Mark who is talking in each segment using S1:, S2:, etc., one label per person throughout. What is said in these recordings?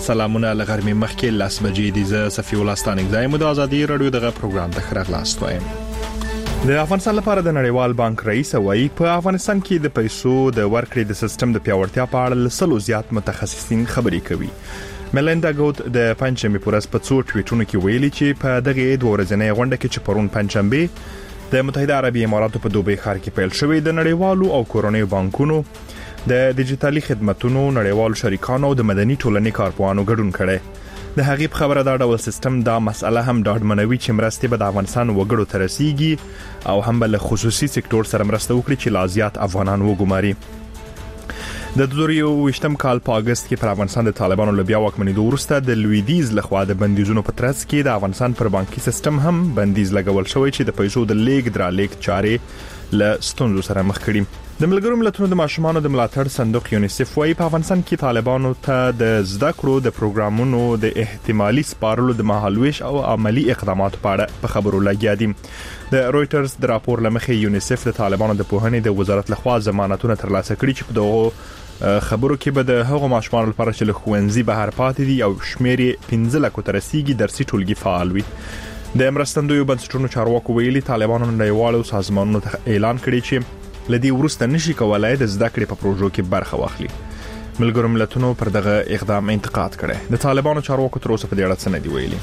S1: سلامونه لغرمې مخکې 10 بجې دي. زه صفي الله ستانک ځای مو د ازادي رادیو دغه پروګرام ته خراغلاست وایم. د افغانستان لپاره د نړیوال بانک رئیس وایي په افغانستان کې د پیسو د ورکړې د سیستم د پیاوړتیا په اړه سلو زیات متخصصین خبرې کوي. ملیندا ګوت د پنځمې پورس په څو ټویټونو کې ویلي چې په دغه دوه ورځې غونډه کې چې پرون پنځمبه د متحده عربي اماراتو په دوبۍ ښار کې پیل شوې د نړیوالو او کورنیو بانکونو د ډیجیټالي خدماتونو نړیوالو شریکانو د مدني ټولنې کارپوهانو ګډون کړي. د هغې په خبره دا ډول سیستم دا مسأله هم ډاډمنوي چې مرستې به د افغانستان وګړو ته رسیږي او هم بل خصوصي سکتور سره مرسته وکړي چې لا زیات افغانان وګماري. د 2023م کال په اگست کې پر افغانستان د طالبانو له بیا واکمنېدو وروسته د لویدیز لخوا د بندیزونو په ترڅ کې د افغانستان پر بانکي سیستم هم بندیز لګول شوی چې د پیسو د لیږد درلیږد چارې له ستونزو سره مخ کړي. د ملګرو ملتونو د ماشومانو د ملاتړ صندوق یونیسف وايي په افغانستان کې طالبانو ته د زده کړو د پروګرامونو د احتمالي سپارلو د مهالويش او عملی اقداماتو په اړه په خبرو لګیا دي. د رويټرز د راپور لمخې یونیسف د طالبانو د پوهنې د وزارت لخوا ضمانتونه ترلاسه کړي چې په دغه خبرو کې به د هغو ماشومانو لپاره چې له ښوونځي بهر پاتې دي او شمیر 15 لک ته رسیدي درسي ټولګي فعال وي. د مرستندویو بنسټونو چارواکو ویلي طالبانو نړیوالو سازمانونو ته اعلان کړی چې لدی ورسته نشي کولای د زده کړې په پروژو کې برخه واخلي. ملګرو ملتونو پر دغه اقدام انتقاد کړي. د طالبانو چارواکو تر اوسه په دې اړه څه نه دی ویلي.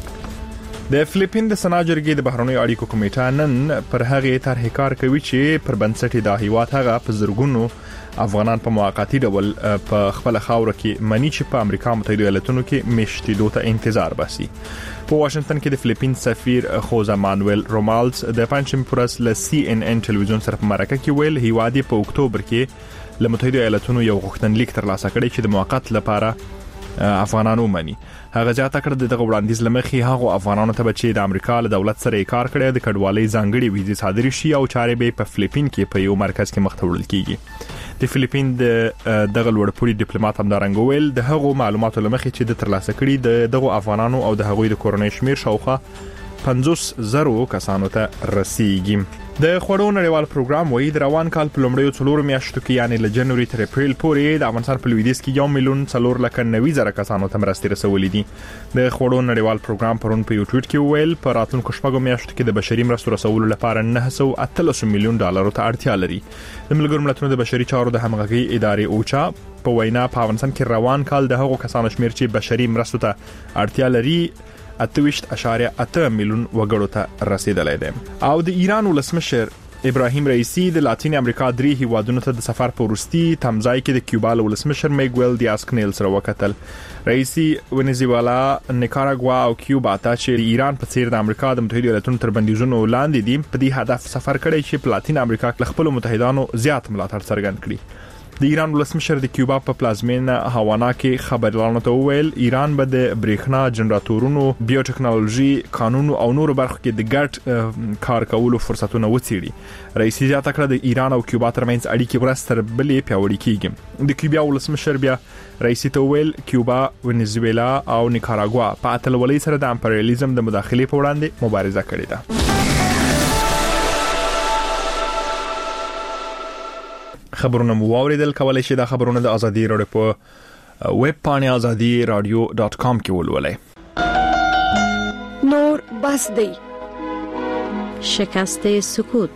S1: د فلیپین د سنا جرګې د بهرنیو اړیکو کمیټه نن پر هغه طرحې کار کوي چې پر بنسټ د هیواد هغه په زرګونو افغانان په موقتی ډول په خپل خاور کې منی چې په امریکا متحده ایالاتونو کې مشتیدو ته انتظار باسي. په واشنگټن کې د فلیپین سفیر خوزا مانویل رومالز د پنځم پورس له CNN ټلویزیون سره په مرکه کې ویل هیواد په اکتوبر کې له متحده ایالاتونو یو غوښتنلیک ترلاسه کړی چې د موقت لپاره افغانانو منی. هغه ځاته کړ دغه وړاندیز لمخې هغه افغانانو ته چې د امریکا له دولت سره کار کړي د کډوالۍ ځانګړي ویزې صادري شي او چارې به په فلیپین کې په یو مرکز کې مختوړل کیږي. د فلیپین دغه لوړپوړي ډیپلوماټ همدارنګ ویل د هغو معلوماتو لمخې چې د ترلاسه کړي دغه افغانانو او د هغوی د کورنۍ شمیر شاوخوا 50,000 کسانو ته رسیدي. د خوړو نړیوال پروګرام وایي د روان کال په لومړیو 4 میاشتو کې یعنی له جنوري تر اپریل پورې د افغانستان په لویدیځ کې 1,490,000 کسانو ته مرستې رسولې دي. د خوړو نړیوال پروګرام پرون په یو ټویټ کې ویل په راتلونکو شپږو میاشتو کې د بشري مرستو رسولو لپاره 913 میلیون ډالر ته اړتیا لري. د ملګرو ملتونو د بشري چارو د همغږي ادارې اوچا په وینا په افغانستان کې روان کال د هغو کسانو شمیر چې بشري مرستو ته اړتیا لري 28.8 میلیون وګړو ته رسیدلی دی. او د ایران ولسمشر ابراهیم رئیسی د لاتین امریکا درې هیوادونو ته د سفر په وروستي تمځای کې د کیوبا ولسمشر میګویل دیاز کنیل سره وکتل. رئیسی ونیزویلا، نیکاراګوا او کیوبا ته چې ایران په څیر د امریکا د متحده ایالاتونو تر بندیزونو لاندې دي په دې هدف سفر کړی چې په لاتین امریکا کې خپل متحدانو زیات ملاتړ څرګند کړي. د ایران ولسمشر د کیوبا په پلازمینه هاوانا کې خبرلارانو ته وویل ایران به د برېښنا جنراتورونو، بیوټیکنالوژي، قانون او نورو برخو کې د ګډ کار کولو فرصتونه وڅېړي. رئیس زیاته کړه د ایران او کیوبا ترمنځ اړیکې ورځ تر بلې پیاوړې کیږي. د کیوبا ولسمشر بیا رئیس ته ویل کیوبا، ونیزویلا او نیکاراګوا په اتلولۍ سره د امپریالیزم د مداخلې په وړاندې مبارزه کړې ده. خبرونه مو واوریدل. کولای شئ دا خبرونه د ازادي رادیو په ویب پاڼه azadi.radio.com کې ولولئ.
S2: نور بس دی
S3: شکست سکوت.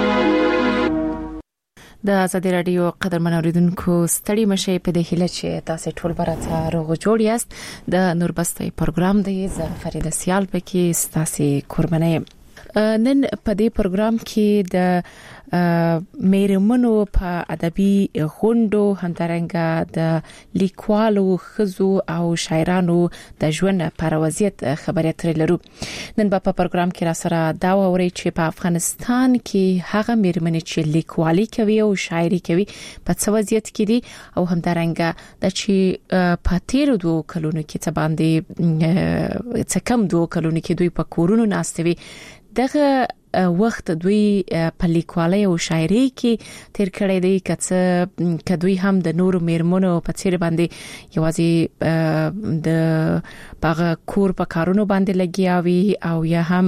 S3: د ازادي رادیو قدرمن اوریدونکو ستړي مشه په دې هیله چې تاسو ټول برته روغ جوړ یاست. د نور بس دی پروګرام دی زه فرید سیال پکې ستاسو قربانه. نن په دې پروګرام کې د میرمنو په ادبي غونډو همدارنګه د لیکوالو خزو او شاعرانو د ژوند پر وضعیت خبرې اترې لرو. نن په پروګرام کې را سره دا ووري چې په افغانستان کې هغه میرمنې چې لیکوالي کوي او شاعري کوي په څه وضعیت کې دي او همدارنګه د چې په تیرو 2 کلونو کې څه باندې څه کم 2 کلونو کې دوی په کورونو ناستوي. دغه وخت دوی په لیکوالۍ او شاعرۍ کې تیر کړی دی که دوی هم د نورو میرمنو په څیر باندې یوازې د باغ کور په کارونو باندې لګیاوي او یا هم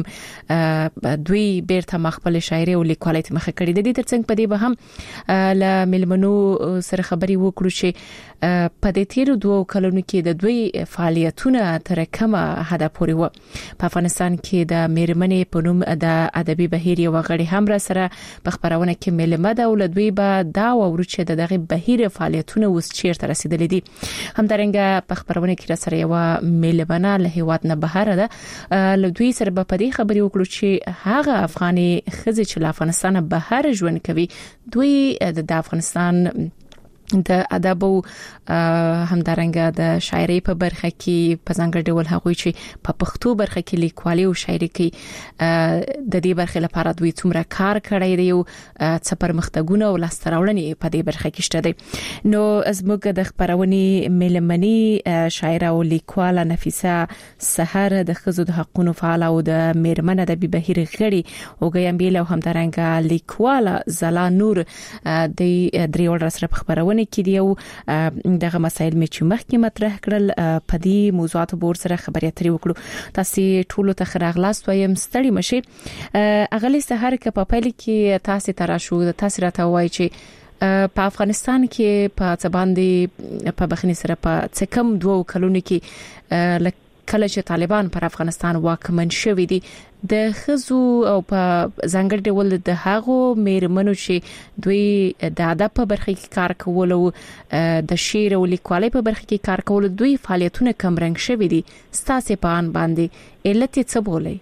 S3: دوی بیرته مخبل شاعرۍ او لیکوالۍ ته مخه کړی دی. ترڅنګ په دې به هم ل ملمنو سره خبري وکړو چې په دې تیر 2 کلونو کې د دوی فعالیتونه تر کومه حد پورې و. په افغانستان کې د میرمنې په نوم د ادبي بهیر یو غړي هم را سره په خبرونه کې ملمه د ولدوی به دا ورو چې دغه بهیر فعالیتونه اوس چیرته رسیدلې دي. همدارنګه په خبرونه کې را سره یو ملمنه له هیواد نه بهر ده. لدوی سره په دې خبري وکړو چې هغه افغاني خزې چې له افغانستان بهر ژوند کوي دوی د افغانستان د ادب او همدارنګه د شاعرۍ په برخه کې په ځانګړي ډول هغه چې په پښتو برخه کې لیکوالي او شاعرۍ کې د دې برخې لپاره دوی څومره کار کړی دی او څه پرمختګونه او لاستراوړنې په دې برخه کې شته دي. نو زموږ د خبرونې ملمني شاعره او لیکواله نفیسه سحر د خزو د حقوقو فعال او د میرمن ادبي بهیر غړي او ګیمبیل او همدارنګه لیکواله زلا نور د دریول سره خبرونه کې دی او دغه مسایل می چې مخکې مطرح کړل په دې موضوعات بور سره خبرې اترې وکړو. تاسو ټولو ته خراغلاست وایم ستړي مشي. اغلی سحر کې په پیل کې تاسو تراشو تاسو راته وایي چې په افغانستان کې په ځباندې په بخنی سره په څه کم 2 کلونو کې کله چې طالبان پر افغانستان واکمن شوي دي د خزو او په ځانګړي ډول د هغو میرمنو چې دوی د ادب په برخه کې کار کول او د شعر او لیکوالۍ په برخه کې کار کول دوی فعالیتونه کم رنګ شوي دي. ستاسو په ان باندې علت څه بولئ؟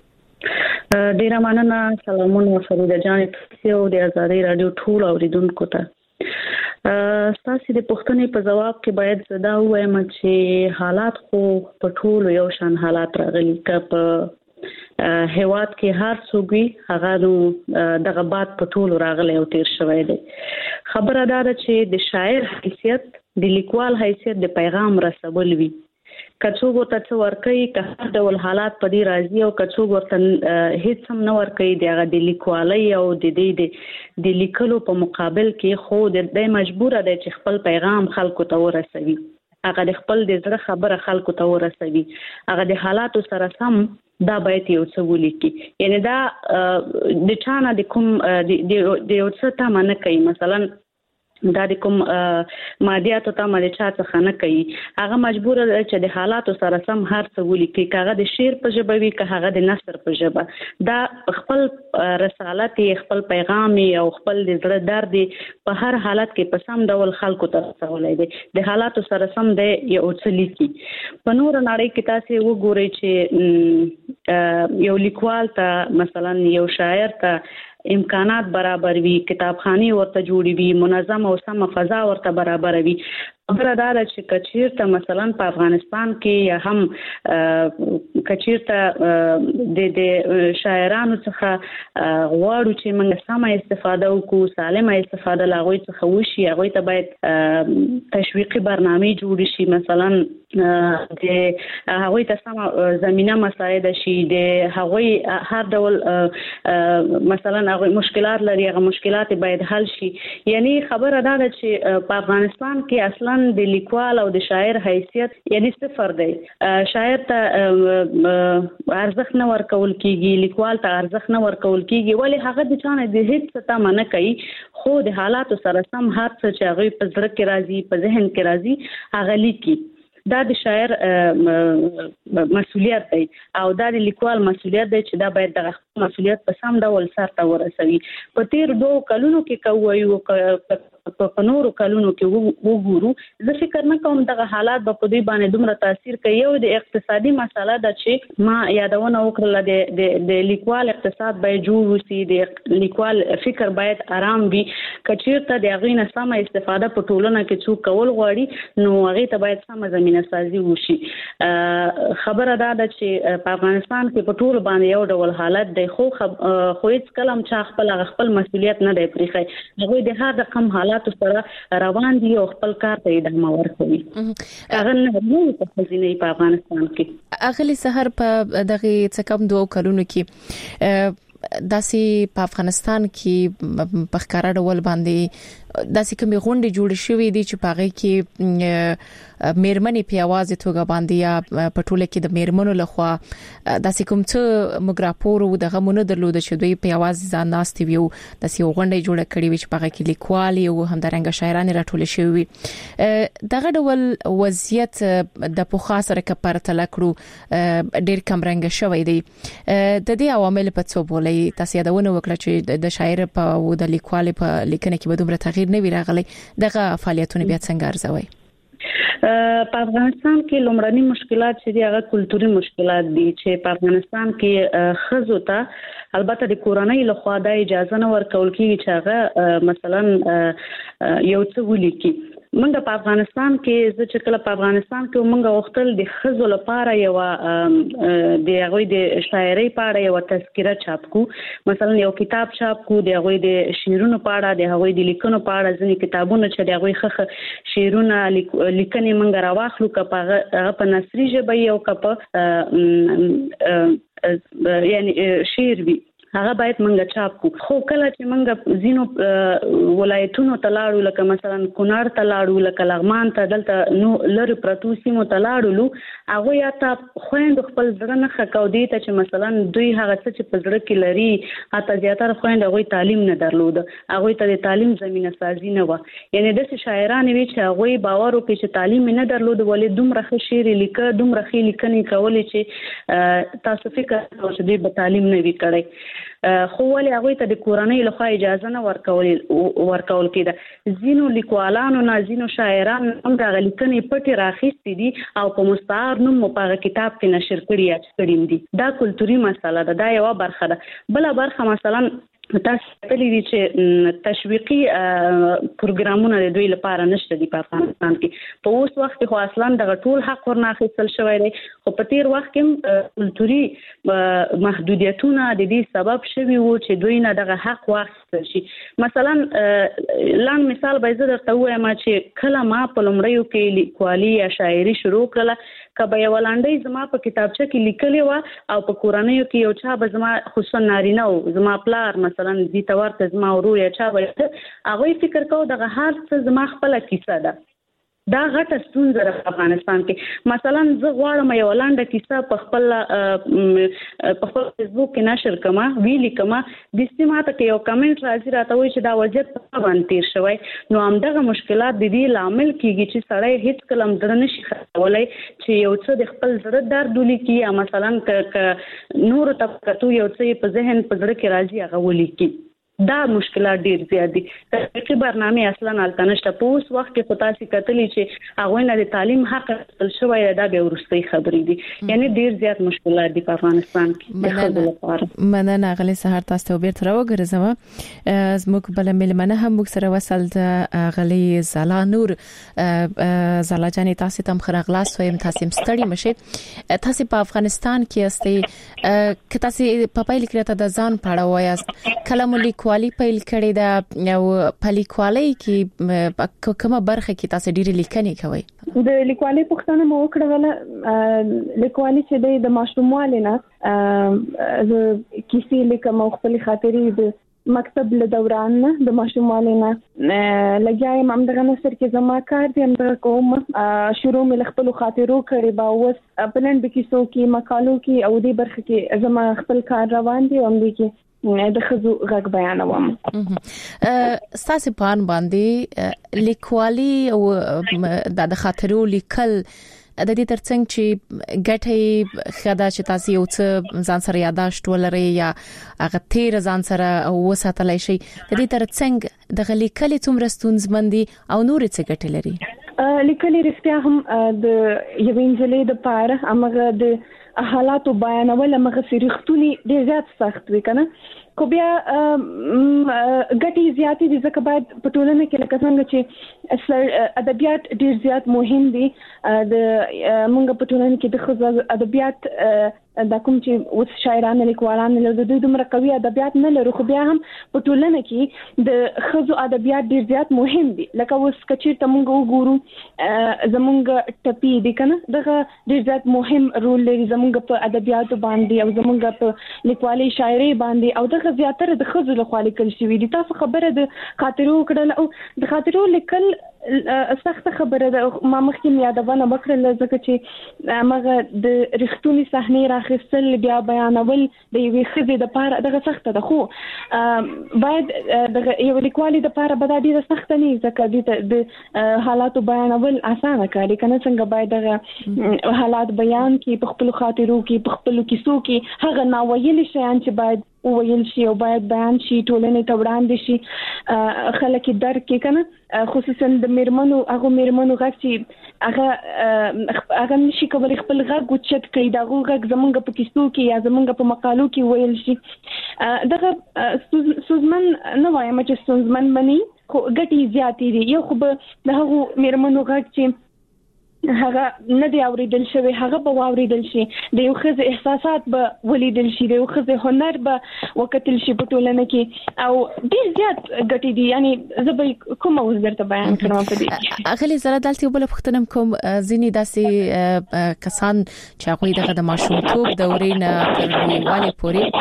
S2: ډیر مننه. سلامونه فريده جان تاسو د آزادۍ رادیو ټول اوریدونکو ته. تاسو د پښتنې په جواب کې باید زدا وایم چې حالات خو په ټول یو شان حالات راغلي. که هیواد کې هر څوګي هغه دغه باد په ټول راغلي او تیر شوی دی. خبره دا ده چې د شاعر حیثیت د لیکوال حیثیت د پیغام رسول وي. کڅو ورته څو ورکي که هر ډول حالات په دې راځي او کڅو ورته هیڅ هم نه ورکي د لیکوالۍ او د لیکلو په مقابل کې خو د مجبور دی چې خپل پیغام خلکو ته ورسوي. هغه د خپل د زړه خبره خلکو ته ورسوي. هغه د حالاتو سره سم دا باید یو څه ولیکي. یعنی دا د چانه د کوم د یو څه ته منه کوي. مثلا دا د کوم مادیاتو ته مده چا څخه نه کوي. هغه مجبور دی چې د حالاتو سره سم هر څه ولیکي. هغه د شعر په ژبه وي که هغه د نثر په ژبه. دا خپل رسالت خپل پیغام او خپل د زړه درد په هر حالت کې په سم ډول خلکو ته رسولای دی. د حالاتو سره سم دی یو څه لیکي. په نور نړۍ کې تاسو وګورئ چې یو لیکوال ته مثلا یو شاعر ته امکانات برابر وي، کتابخانه ورته جوړي وي، منظم او سم فضا ورته برابر وي. خبره دا ده چې کچیرته مثلا په افغانستان کې یا هم کچیرته د شاعرانو څخه غواړو چې موږ سمه استفاده وکړو، سالمه استفاده لاغوي څخه وشي، هغه ته باید تشویقي برنامه جوړ شي. مثلا د هغه ته سمه زمينه مساعده شي، د هغه هر ډول مثلا هغه مشکلات لري، هغه مشکلات باید حل شي. یعنی خبره دا ده چې په افغانستان کې اصلا د لیکوال او د شاعر حیثیت یعنی صفر دی. شاعر ته ارزښت نه ورکول کیږي، لیکوال ته ارزښت نه ورکول کیږي، ولی هغه د چانه د هیڅ څه نه کوي، خو د حالاتو سره سم هر څه چې هغه په زړه کې راځي، په ذهن کې راځي، هغه لیکي. دا د شاعر مسؤلیت دی او دا د لیکوال مسؤلیت دی چې دا باید د مسؤلیت په سم ډول سرته ورسوي. په تیر 2 کلونو کې کوي په نورو کلونو کې وګورو، زه فکر نه کوم دغه حالات په دې باندې دومره تاثیر کوي. یو د اقتصادي مسله ده چې ما یادونه وکړه، د لیکوال اقتصاد باید جوړ وسی، د لیکوال فکر باید آرام وي. کچیرته د هغې نه سمه استفاده په ټولنه کې څوک کول غواړي نو هغې ته باید سمه زمینه سازي وشي. خبره دا ده چې په افغانستان کې په ټول باندې یو ډول حالت دی، خو هیڅ کلم چې خپل مسؤلیت نه دی پرېښی. هغوی د هر رقم حالاتو سره روان دي او خپل کار ته ادامه ورکوي. هغه نه په خزینه په افغانستان کې.
S3: اغلی سحر په دغه څه کم 2 کلونو کې داسې په افغانستان کې په ښکارا ډول باندې داسې کومې غونډې جوړې شوې دي چې په هغه کې میرمنې په आवाज توګه باندې یا په ټوله کې د میرمنو لخوا داسې کوم څه مګراپور او دغه مونږ درلود چې دوی په आवाज ځان ناستي وي داسې غونډې جوړه کړې وي چې په هغه کې لیکوالي او همدارنګه شاعران راټول شوي دغه ډول وضعیت د پوخا سره کپرته لکړو ډېر کم رنګ شوی دی د دې عوامل په څو بولې تاسو یادونه وکړه چې د شاعر په او د لیکوال په لیکنه کې به دومره تغییر نه وی راغلی دغه فعالیتونه بیا څنګه ارزوي
S2: په افغانستان کې لومړني مشکلات چې هغه کلتوري مشکلات دي چې په افغانستان کې خزو ته البته د کورنۍ له خوا د اجازه نه ورکول کیږي چې هغه مثلا یو څه ولیکي منګه په افغانستان کې چې کله په افغانستان کې منګه وختل د خزو لپاره یو د هغه د شاعرۍ په اړه یو تذکره چاپ کو مثلا یو کتاب چاپ کو د هغه د شعرونو په اړه د هغه د لیکنو په اړه ځینې کتابونه چې د هغه خخ شعرونه لیکنې منګه راواخلو کپه په نثري ژبه یو کپه یعنی شعر وی هغه باید منګه چاپ کو خو کله چې منګه زینو ولایتونو تلاړو لکه مثلا کونړ تلاړو لکه لغمان ته دلته نو لری پروتو سیمو تلاړو هغه یا ته خويند خپل ځړه نه خکاو دي ته چې مثلا دوی هغه څه چې په ځړه کې لري اته زیاتره خويند هغه تعلیم نه درلود هغه ته د تعلیم زمينه سازي نه و یعنی د شاعران وی چې هغه باور وکړي چې تعلیم نه درلود ولې دومره ښه شعر لیکه دومره ښه لیکنې کولې چې تاسو فکر کوئ چې دوی به تعلیم نه وی کړی خو ولې هغه ته د کورنۍ لخوا اجازه نه ورکول کېده زینو لیکوالانو نه زینو شاعرانو هم د لیکنې پټي راخېستې دي او په مستعار نوم په کتاب کې نشر کړي دي دا کلتوري مسله ده دا یو برخه ده بل برخه مثلا تاسو کتلی دي چې تشویقي پروګرامونه د دوی لپاره نشته دي په افغانستان کې په اوس وخت کې خو اصلا د ټول حق ورنه اخیستل شوی دی خو په تیر وخت کې کلتوري محدودیتونه د دې سبب شوي وو چې دوی نه دغه حق واخیستل شي مثلا لان مثال به زه درته وایم چې کله ما په لومړیو کې لیکوالي یا شاعري شروع کړله کبه یو لاندې زما په کتابچه کې لیکلي و او په کورنۍ کې یو چا به زما خصوصا نارینه او زما پلار مثلا دې تورته زما ورور یا چا به هغه فکر کو دغه هر څه زما خپل کیسه ده دا غټه ستونزه په افغانستان کې مثلا زه غواړم یو لاندې کیسه په خپل فیسبوک کې نشر کما ویلي کما د سیماته کې یو کمنټ راځي راته وایي چې دا وضعیت په باندې تیر شوی نو همدغه مشکلات د دې لامل کیږي چې سړی هیڅ کلم در نشي خولای چې یو څه د خپل زړه درد ولیکي یا مثلا ک نور طبقاتو یو څه په ذهن په زړه کې راځي هغه ولیکي دا مشکلات ډیر زیات دي تحقیقي برنامه اصلا التنشته په اوس وخت کې خداسي کتلی چې هغه نه د تعلیم حق تل شوی دا به ورستي خبرې دي یعنی ډیر زیات مشکلات دي په افغانستان کې
S3: مننه غلي سهار تاسو ته بیرته راوګرځم زموږ بل ملمنه هم موږ سره وصل د غلي زلا نور زلا جانې تاسو تم خرغلاس وایم تاسو مستړی مشه تاسو په افغانستان کې استي که تاسو په پایل کې ته د ځان پاړه وایاست کلم لیکوالي پیل کړی دا او په لیکوالۍ کې کومه برخه کې تاسو ډېر لیکنې کوي
S4: د لیکوالۍ پوښتنه مو وکړه ولا لیکوالۍ چې د ماشوموالي نه د کیسې لیکم او خپل خاطرې د مکتب له دوران نه د ماشوموالي نه لګیایم هم دغه نثر کې زما کار دي هم دغه کوم شروع مې خپل خاطرو کړی با اوس پلان به کیسو کې مقالو کې او دې برخه کې زما خپل کار روان دي هم دي کې د خزو غږ بیانوم
S3: ستاسو پان باندې لیکوالي او د خاطرو لیکل د دې ترڅنګ چې ګټي خدا چې تاسو یو څه ځان سره یاداشت ولري یا هغه تیر ځان سره وساتلای شي د دې ترڅنګ د لیکل څومره ستونزمندي او نور څه ګټي لري
S4: لیکل رښتیا هم د یو انجلې د پاره امغه د حالاتو بیانول مغه سریختونی ډیر زیات سخت وي کنه خو بیا ګټي زیاتې دي ځکه باید په ټولنه کې لکه څنګه چې ادبیات ډیر زیات مهم دي د موږ په ټولنه کې د خزر ادبیات دا کوم چې اوس شاعران لیکوالان له دوی دومره قوي ادبیات نه لري خو بیا هم په ټولنه کې د خزو ادبیات ډیر زیات مهم دي لکه اوس کچیر ته موږ وګورو زمونږ ټپی دي کنه دغه ډیر زیات مهم رول لري زمونږ په ادبیات باندې او زمونږ په لیکوالي شاعري باندې او دغه زیاتره د خزو له خوا لیکل شوی دي تاسو خبره د خاطرو کړل او د خاطرو لیکل سخت خبره ده ما مخکې یادونه وکړل ځکه چې مغه د رښتونی صحنه راخستل بیا بیانول د یوې خزې د پاره دغه سخت ده خو باید د یو لیکوالي د پاره به ډیره سخت نه ځکه د حالاتو بیانول اسانه کاری کنه څنګه باید دغه حالات بیان کی په خپل خاطرو کې په خپل کیسو کې هغه ناویل شیان چې باید ویل شي او باید بیان شي ټولنې ته وړاندې شي خلک درک کې کنه خصوصا د میرمنو غږ چې هغه نشي کولای خپل غږ وچت کړي دا غږ زمونږ په کیسو کې یا زمونږ په مقالو کې ویل شي دغه سوزمن نه وایم چې سوزمن بني خو ګټي زیاتې دي یو خو به هغه میرمنو غږ چې هغه نه دی اوریدل شوی هغه به اوریدل شي د یو خزه احساسات به ولیدل شي د یو خزه هنر به وکتل شي په ټولنه کې او ډیر زیات ګټي دي یعنی زه به کوم وزرته بیان کړم په دې
S3: اغلی زړه دلته بل پختنم کوم ځینی داسې کسان چې هغه د ماشومتوب دورې نه تر لویوالي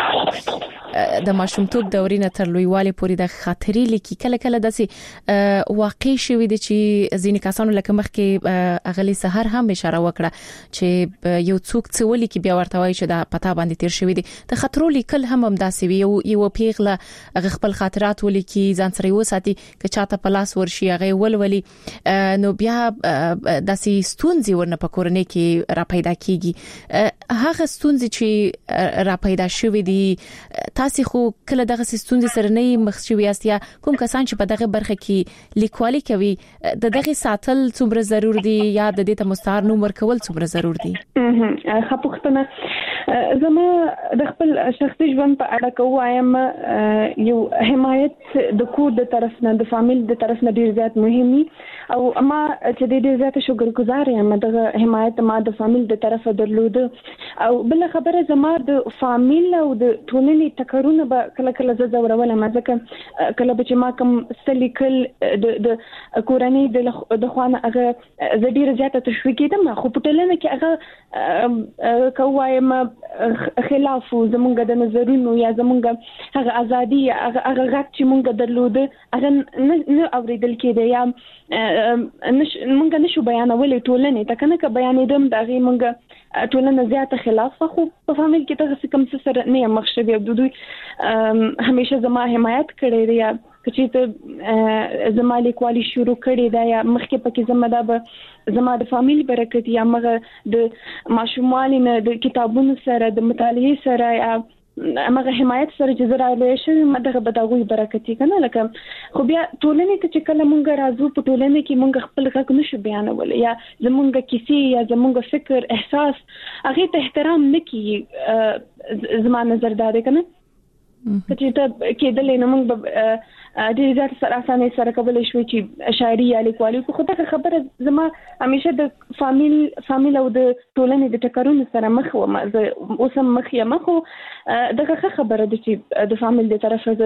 S3: پورې د ماشومتوب دورې نه تر لویوالي پورې د خاطرې لیکي کله داسې واقع شوی دي چې ځینی کسانو لکه مخکې اغلی سحر هم اشاره وکړه چې یو څوک څه ولي کې بیا ورته وایي چې دا پتا باندې تیر شوی دي د خاطرو لیکل هم داسې وي یو پیغله خپل خاطرات ولیکي ځان سره وساتي که چاته پلاس ورشي هغه ولولي نو بیا داسې ستونزې ورنه په کورنۍ کې را پیدا کیږي هغه ستونزې چې را پیدا شوی دي تاسو خو کله دغه ستونزې سره نه مخ شوی یاست یا کوم کسان چې په دغه برخه کې لیکوالي کوي دغه ساتل څومره ضرور دي یا د دې ته مستعار نوم ورکول څومره ضرور دي
S4: خپختنه زما د خپل شخصي ژوند په اړه کوم یو حمایت د کور د طرف نه د فامیل د طرف نه ډیر زیات مهمي او ما چې ډیر زیات شکرګزار یم دغه حمایت ما د فامیل د طرفه درلود او بل خبره زما د فامیل او د ټولنې تکرونه به کله زورول ما ځکه کله چې ما کوم سلیکل د کورنۍ د خوانه هغه ډیر زیات تشویق کېدم خو په ټولنه کې هغه کووایم خلاف زمونږ د نظرونو یا زمونږ هغه ازادي هغه غږ چې مونږ درلود هغه نه اوریدل کېده یا مونږ نشو بیانولې ټولنه ته کنه ک بیانېدم دا غي مونږ ټولنه زیاته خلاف خو په فامیل کې ته کوم څه سره نه مخ شوی د دوی همیشه زما حمایت کړی دی یا چې زما لیکوالي شروع کړې ده یا مخکې پکې زما د زما د فامیل برکت یا مغه د ماشومانو نه د کتابونو سره د مطالعه سره یا مغه حمایت سره چې زرا له شي مدغه بداوی برکت کنه لکه خو بیا ټولنې ته چې کله مونږ راځو په ټولنې کې مونږ خپل غږ نشو بیانول یا زمونږ کیسې یا زمونږ فکر احساس هغه ته احترام نکي زما نظر دا ده کنه چې ته کېدلې نو مونږ ډېر زیات سره اسانه سره کولای شو چې شاعري یا لیکوالي خو دا خبره زما همیشه د فامیل او د ټولنې د ټکرونو سره مخ وم اوس هم مخ یم خو دغه خبره د چې د فامیل د طرفه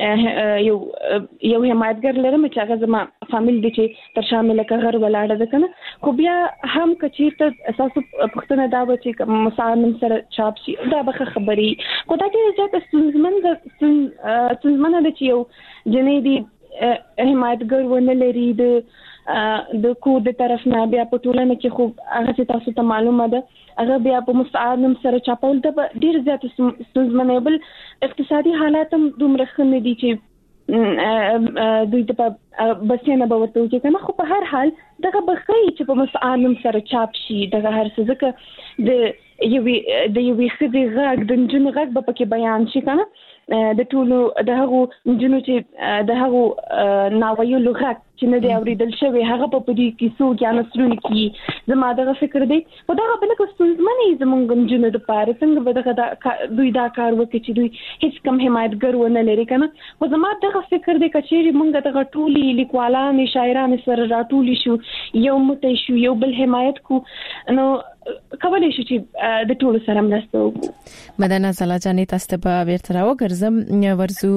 S4: یو حمایتګر لرم چې هغه زما فامیل دي چې تر شامل کغر ولاړه ده کنه خو بیا هم کچیرته اساس پښتنه دا و چې مسالم سره چاپ شي دا به خبري خو دا چې زیات سنځمن د چې یو جنې دي حمایتګر ونه لري د کور د طرف نه بیا په ټولنه کې خو هغه تاسو ته معلومه ده هغه بیا په مستعارم سره چاپول د ډیر زیات سوزمنبل اقتصادي حالات هم دومره خنه دي چې دوی ته بسنه به وته چې کنه خو په هر حال دغه بخی چې په مستعارم سره چاپ شي دغه هر څه ځکه د یوې خدي غږ د جن غږ په کې بیان شي کنه د ټولو د هغو جنو چې د هغو ناویو لغت چې نه دی اوریدل شوی هغه په دې کیسو کې انسرون کې زما دغه فکر دی او دا بل څه ستونزمنې زمونږ جنو د پاره څنګه به دغه دوی دا کار وکړي چې دوی هیڅ کم حمایتګر ونه لري کنه خو زما دغه فکر دی چې مونږ دغه ټولي لیکوالان شاعران سره راټولي شو یو متي شو یو بل حمایت کو نو کولای شي چې د ټولو سره مرسته وکړو.
S3: مدنه زلا جانې تاسو ته بیرته راوګرځم ورزو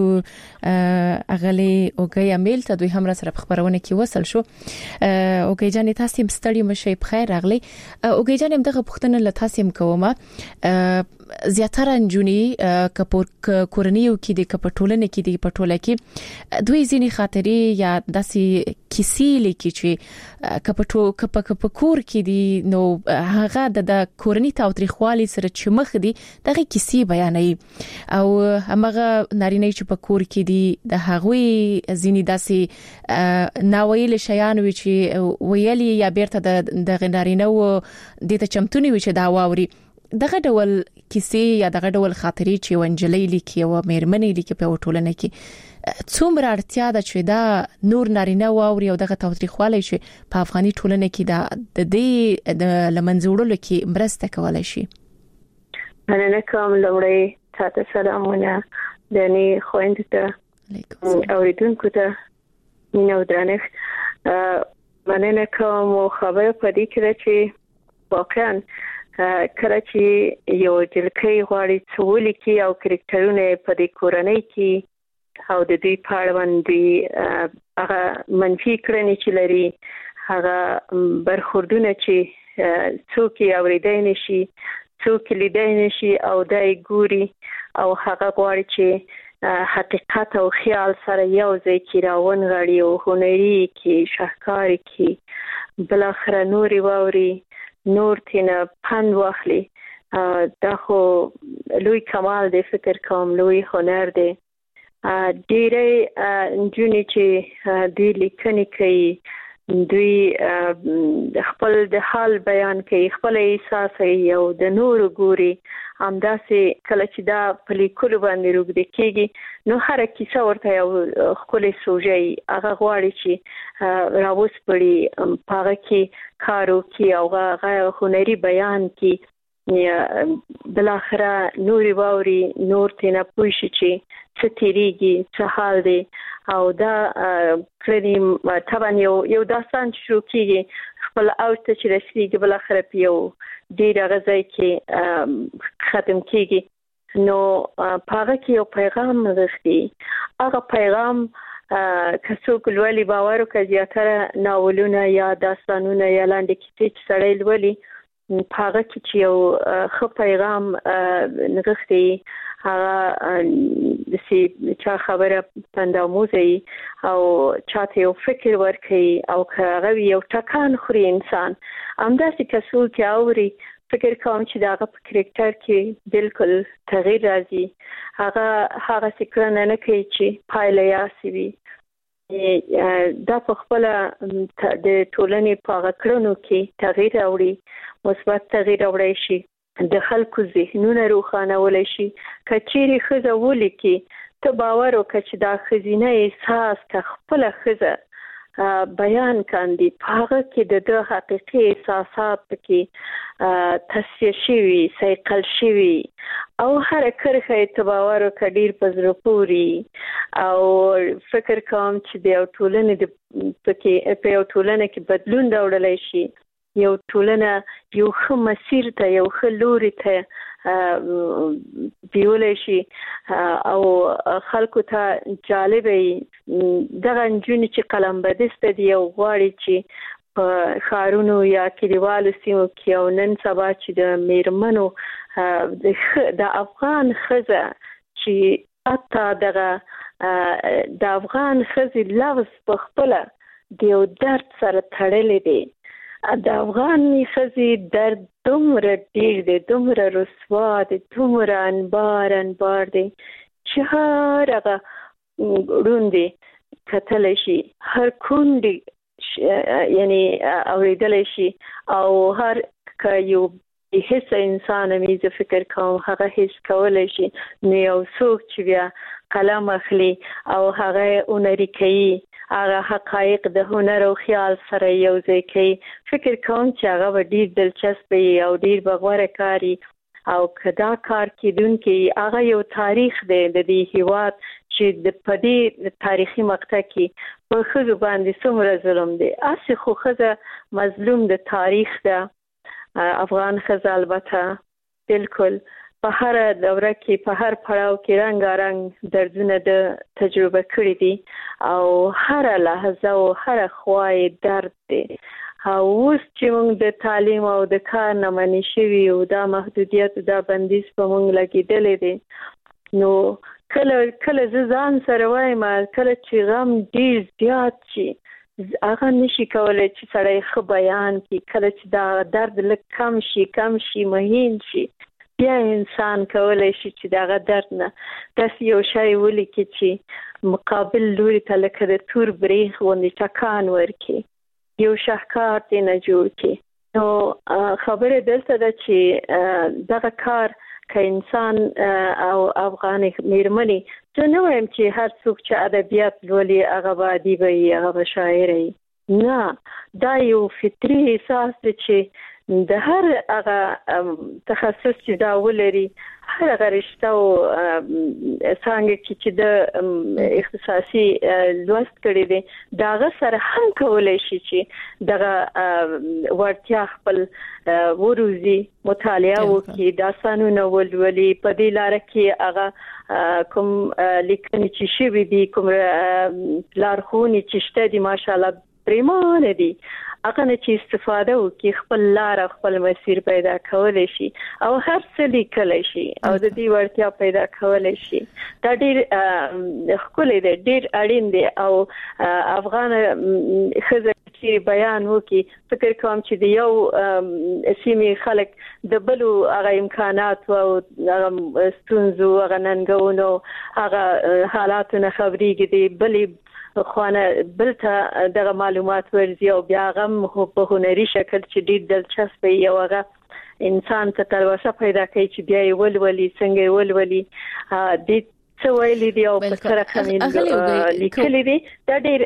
S3: اغلی اوګي امیل ته دوی هم را سره خبرونه کې وصل شو. اوګي جانې تاسو مستړی مشي بخیر اغلی اوګي جانې دغه پښتنه له تاسو کومه زیاتره انجونی کپور کورنیو کې د کپټولنه کې د پټوله کې دوی ځینی خاطرې یا داسې کیسې لیکي چې کپکور کې دي نو هغه د کورنی تاوتریخوالي سره چې مخ دي دغه کیسې بیانوي او هغه نارینه چې په کور کې دي د هغوی ځینی داسې ناویل شیان وي چې ویلي یا بیرته د نارینه و د چمتونی وي چې دا واوري دغه ډول کیسې یا دغه ډول خاطرې چې ونجلې لیکي او مېرمنې لیکي په ټولنه کې څومره اړتیا ده چې دا نور نارینه واوري او دغه تاوتریخوالی چې په افغاني ټولنه کې د دې د لمنځوړلو کې مرسته کولای شي.
S5: مننه کوم لومړی تاسو سلامونه دني خويندې ته اوریدونکو ته مینه درنښت مننه کوم خبره پدې کې چې واقعا کله چې یو جلکې غواړي څولې کې او کریکټرونه په دې کورنۍ کې او د دې په اړه باندې هغه منفي کړنې چې لري هغه برخوردونه چې څوک یې اوریدای نشي څوک لیدای نشي او دای ګوري او هغه غواړي چې حقیقت او خیال سره یو ځای کې راونغړي او هنري کې شاهکاري کې بل اخر نوري واوري نور تینا پند واخلي دا خو لوی کمال دی فکر کوم لوی هنر دی ډیره جونی چې دوی لیکنې کوي دوی خپل د حال بیان کوي خپل احساس او د نور ګوري همداسې کله چې دا په لیکلو باندې روږدي کېږي نو هر کیسه ورته یو خپل سوژې هغه غواړي چې راوس پړي پاره کې کارو کې او هغه هنري بیان کې بل اخره نوري باوري نور تینا پوښي چې څه تیریږي څه حال دی او دا کړي طبعا یو داستان شروع کیږي خپل اوت چې رسیږي بل اخره پیو ډیر غځای کې ختم کیږي نو پاره کې یو پیغام نغښتي هغه پیغام کڅوک لولي باور او زیاتره ناولونه یا داستانونه یا لاندې کیسې چې سړی لولي پاره کې چې یو خو پیغام نغښتي هغه چې چا خبره پنداموزي او چاته یو فکر ورکي او هغه یو ټکان خوري انسان همداسې کسو کې اوري فکر کوم چې دا په کریکټر کې بالکل تغییر راځي هغه څه نه کوي چې پایله یې وي دا په خپل د ټولنې په غکړنو کې تغییر راوړي مثبت تغییر راوړي شي د خلکو ذهنونه روښانه شي کچيري خزه ولیکي ته باور وکړه چې دا خزینه احساس کا خپل خزه بیان کاندي هغه کې د حقيقي احساسات کې تصفیه شوی سایکل شوی او هر کرخه اعتبار کډیر پزره پوری او فکر کوم چې د ټولنې په ټولنه کې بدلون راوړل شي یو ټولنه یو ښه مسیر ته یو ښه لوري ته بیول شي او خلکو ته جالبه دغه جون چې قلم بدست دی او غواړي چې په خارونو یا کلیوالو سیمو کې او نن سبا چې د میرمنو د افغان خزه چې اته دغه د افغان خزه لفظ په خپل د یو درد سره تړلې دی د افغان خزي درد دومره ډیر دی دومره رسوا دی دومره انبار دی چې هر هغه روندي کتل شي هر کونډي یعنی اوریدل شي او هر یو هیڅ انسان مې فکر کوم هغه هیڅ کولای شي نو یو څوک چې بیا قلم اخلي او هغه اونري کوي هغه حقایق د هنر او خیال سره یو ځای کوي فکر کوم چې هغه ډیر دلچسپ او ډیر بغوره کاری او کدا کار کیدونکي هغه یو تاریخ دی د دې هیواد چې د پدې تاریخي مقطع کې په خزو باندې څومره ظلم دی اسی خو خزه مظلوم د تاریخ ده افغان خزه البته بالکل په هر دوره کې په هر پړاو کې رنگارنګ دردونه د تجربه کړې دي او هر لحظه او هر خوای درد دی اوس چې موږ د تعلیم او د کار نه منې شوي او دا محدودیت دا بندیز په موږ لګیدلې دي نو کله ځان سره وایم کله چې غم ډیر زیات شي هغه نشي کولای چې سړی خو بیان کړي کله چې دا درد لږ کم شي مهین شي بیا انسان کولای شي چې دا درد نه داسې یو شی ولیکي چې مقابل لوري ته لکه د تور بریښ غوندې ټکان ورکړي یو شاهکار دی نه جوړ کړي نو خبره دلته ده چې دغه کار که انسان او افغان میرمنې زه نه وایم چې هر څوک چې ادبیات لولي هغه به ادیب وي هغه به شاعر وي نه دا یو فطري احساس دی چې د هر هغه تخصص چې دا ولري هر هغه رشته او څنګه چې د اختصاصي لوست کړي دي دا سره هم کولای شي چې دغه ورتیا خپل وروزي مطالعه وکړي داستانونه ولولي په دې لار کې هغه کوم لیکنې چې شوي دي کوم لارښوونې چې شته دي ماشاءالله پریمانه دي هغه نه چې استفاده وکړي خپل لار خپل مسیر پیدا کولای شي او هر څه لیکلای شي او د دې ورتیا پیدا کولای شي دا ډیر خپل دی ډیر اړین دی او افغان خزه چې بیان وکړي فکر کوم چې د یو سیمې خلک د بلو هغه امکانات او ستونزو هغه ننګونو هغه حالاتونه خبرېږي دی بلې خوانه بلته دغه معلومات ورزي او بیا غم په هنري شکل چې ډیر دلچسپ وي او هغه انسان ته تلوسه پیدا کوي چې بیا یې ولولي څنګه ولولي د څه ویلي دی او په سره کومې لیکلي دي دا ډیر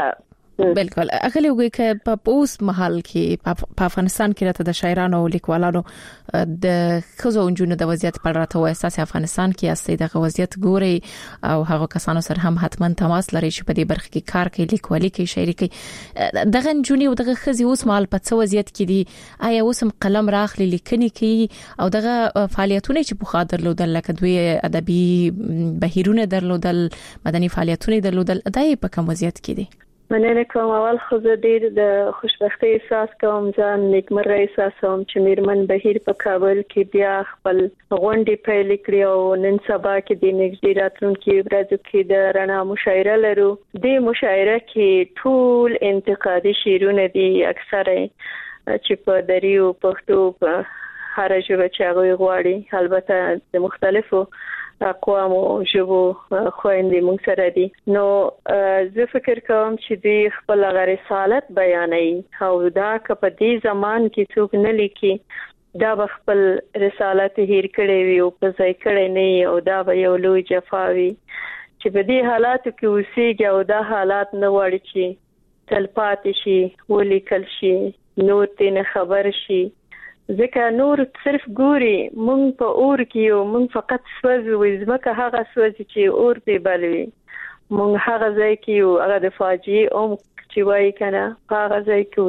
S3: بالکل اغلی وګي ک په اوس محل کې په افغانستان کې راته د شاعرانو او لیکوالانو د خزو انجونو د وضعیت په اړه راته اساس افغانستان کې استي د وضعیت ګوري او هغه کسانو سره هم حتما تماس لري چې په دې برخه کې کار کوي لیکوالي کوي شاعري کوي دغه انجوني او دغه خزي اوس محل په څه وضعیت کې دي آیا اوس هم قلم راخلي لیکني کوي او دغه فعالیتونه چې په خاطر لودل لکه دوی ادبي بهیرونه درلودل مدني فعالیتونه درلودل دای په کوم وضعیت کې دي
S5: مننه کوم اول خو زه ډیر د خوشبختۍ احساس کوم ځان نیکمرغه احساسوم چې میرمن بهیر په کابل کې بیا خپل غونډې پیل کړې او نن سبا کې د نږدې راتلونکي ورځو کې د رڼا مشاعره لرو د مشاعره کې ټول انتقادي شعرونه دي اکثره چې په دریو پښتو په هر ژبه چې هغه غواړي البته د مختلفو اقوام او ژبو خويندې موږ سره دي نو زه فکر کوم چې د خپل رسالت بیانوي او دا که په دې زمان کې څوک نه لیکي دا خپل رسالت هیر کړي وي او په ځای کړي نه او دا به یو لوی جفاوي چې په دې حالاتو کې اوسېږي او دا حالات نه وړي چې تلپاتې شي ولیکل شي نور تنه خبر شي ځکه نور صرف ګوري مونږ په اور کې یو مونږ فقط سوځو ځمکه هغه سوځي چې اور دی بلوي مونږ هغه ځای کې یو هغه د فاجعه چې وایي کنه هغه ځای کې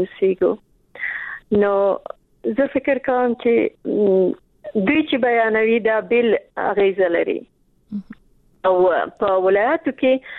S5: اوسېګو نو زه فکر کوم چې دوی چې بیانوي دا بل اغیزه لري او په ولایتو کې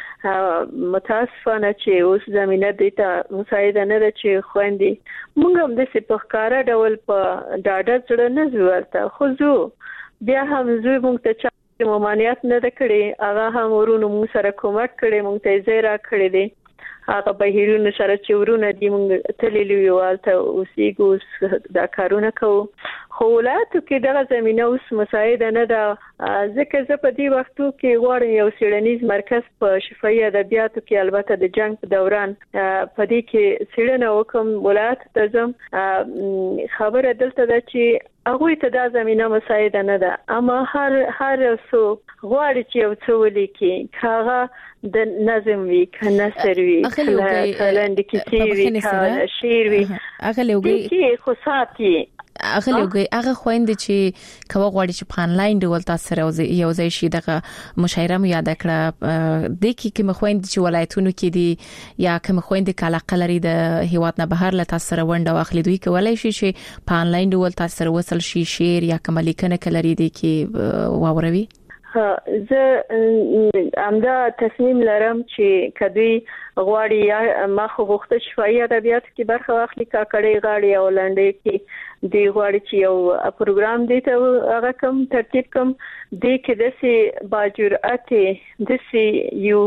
S5: متاسفانه چې اوس زمينه د ته مساعده نه ده چې خويندې موږ هم د سپخکارا ډول په ډاډه سره نه زورته خو زه بیا هم زه موږ ته چې ممانعت نه کړي هغه هم ورونو موږ سره کومک کړي موږ ته زیرا کړی دي هغه بهیرونه سره چې ورونه دي موږ تللی یوالته اوسېګو دا کارونه کوو خو ولایتو کې دغه زمينه اوس مساعده نه ده ځکه زه په دې وختو کې غواړم یو څېړنیز مرکز په شفاهي ادبیاتو کې البته د جنگ په دوران په دې کې څېړنه وکم ولایت ته ځم خبره دلته ده چې هغه ته دا زمينه مساعده نه ده اما هر څو غواړي چې یو څه ولیکي هغه د نظم وی کنه سروي کلند کیسې وی شعر وی
S3: هغه لوګي
S5: خو ساتي
S3: هغه لوګي هغه خويند چې کوه غواړي چې په انلاین ډول تاسو سره یو ځای شي دغه مشاعره مو یاد کړه د کی کوم خويند چې ولایتونو کې دي یا کوم خويند کلاقه لري د هیواد نه بهر له تاسو سره ونده واخلي دوی کولای شي چې په انلاین ډول تاسو سره وصل شي شعر یا کوم لیکنه کلري دي کې واوروي
S5: زه امدا تصمیم لرم چې کدی غواړي یا ما خو غوښته شوي ادبیات کې برخه واخلي کاکړې غاړي او لنډې کې دی غواړي چې یو پروګرام دی ته هغه کوم ترتیب کوم دی کې د سي باجرأت د سي یو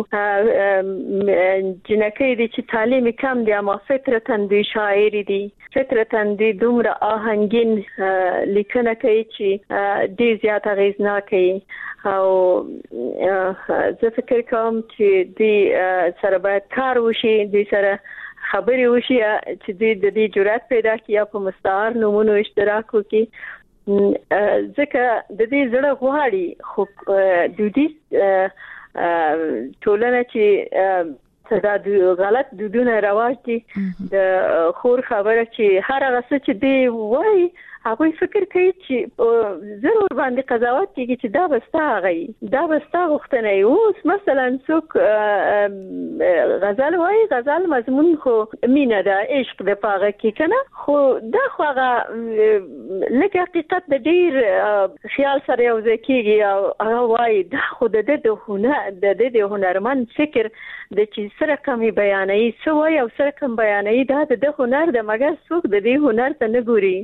S5: جنکې دي چې تعلیم کم دی اما فطرتن دی شاعر دي فطرتن دی دومره آهنګین لیکنه کوي چې ډیر زیات اغیزناک او زه فکر کوم چې دی سره باید کار وشي دی سره خبري وشي چې د دې جرأت پیدا کړي په مستعار نمونه اشتراک وکړي ځکه د دې زړه غواړي خو د دې ټولنه چې دا غلط دودونه رواج دي د خور خبره چې هر هغه څه چې دی وای هغه فکر کوي چې ضرور باندې قضاوت کوي چې دا بستا غوښتنه اوس مثلا څوک غزل وای غزل مضمون خو مینه ده عشق د پاغه کې کنه خو دا خو هغه لکه حقیقت د ډیر خیال سره یو ځکیږي او هغه وای دا خو د هنرمند فکر د چې سره کمی بیانې سوې او سره کم بیانې دا د هنر د مګر څوک د دې هنر ته نه ګوري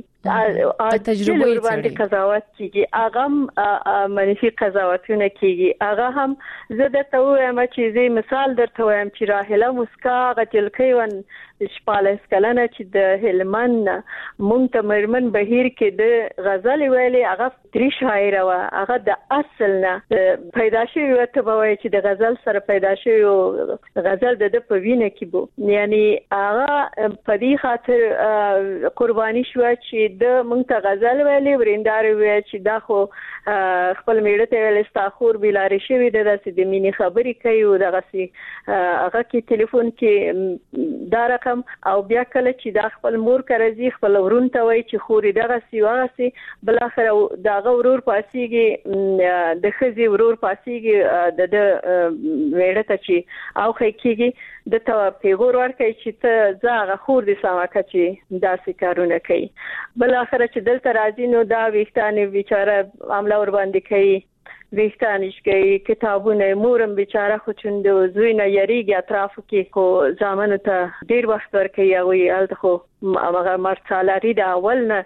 S5: تجربه باندې قضاوت کیږي هغه منفي قضاوتونه کیږي هغه هم زه د توهم چې زی مثال درته وایم چې راهله مسکا غتلکې ون شپاله سکلنه چې د هلمن مونته مرمن بهیر کې د غزل ویلي هغه درې شاعر و هغه د اصل نه پیدا شوی وته بوي چې د غزل سره پیدا شوی غزل د پوینه کې بو یعنی هغه په دې خاطر قرباني شو چې د مونته غزل ویلي وریندار وی چې دا خو خپل میړه ته ویل استاخور بلاري شوی د داسې د مینی خبرې کوي او دغه سي هغه کې ټلیفون کې دار او بیا کله چې دا خپل مور کرزي خپل ورون ته وای چې خوري دغه سی واغسي بل اخر دغه ورور پاسيږي د خزي ورور پاسيږي د وړه ته چې او خېږي د ته پیغور ورکړي چې ته زاغه خور دي سماکه چې داسې کارونه کوي بل اخر چې دلته راځي نو دا ویښتانه بیچاره عمله ور باندې کوي ویښتانش کوي کتابونه مورم بیچاره خو چوند زوینه یریږي اطرافو کې کو ځامن ته ډیر وخت ورکوي او الته خو هغه مرڅالاري د اول نه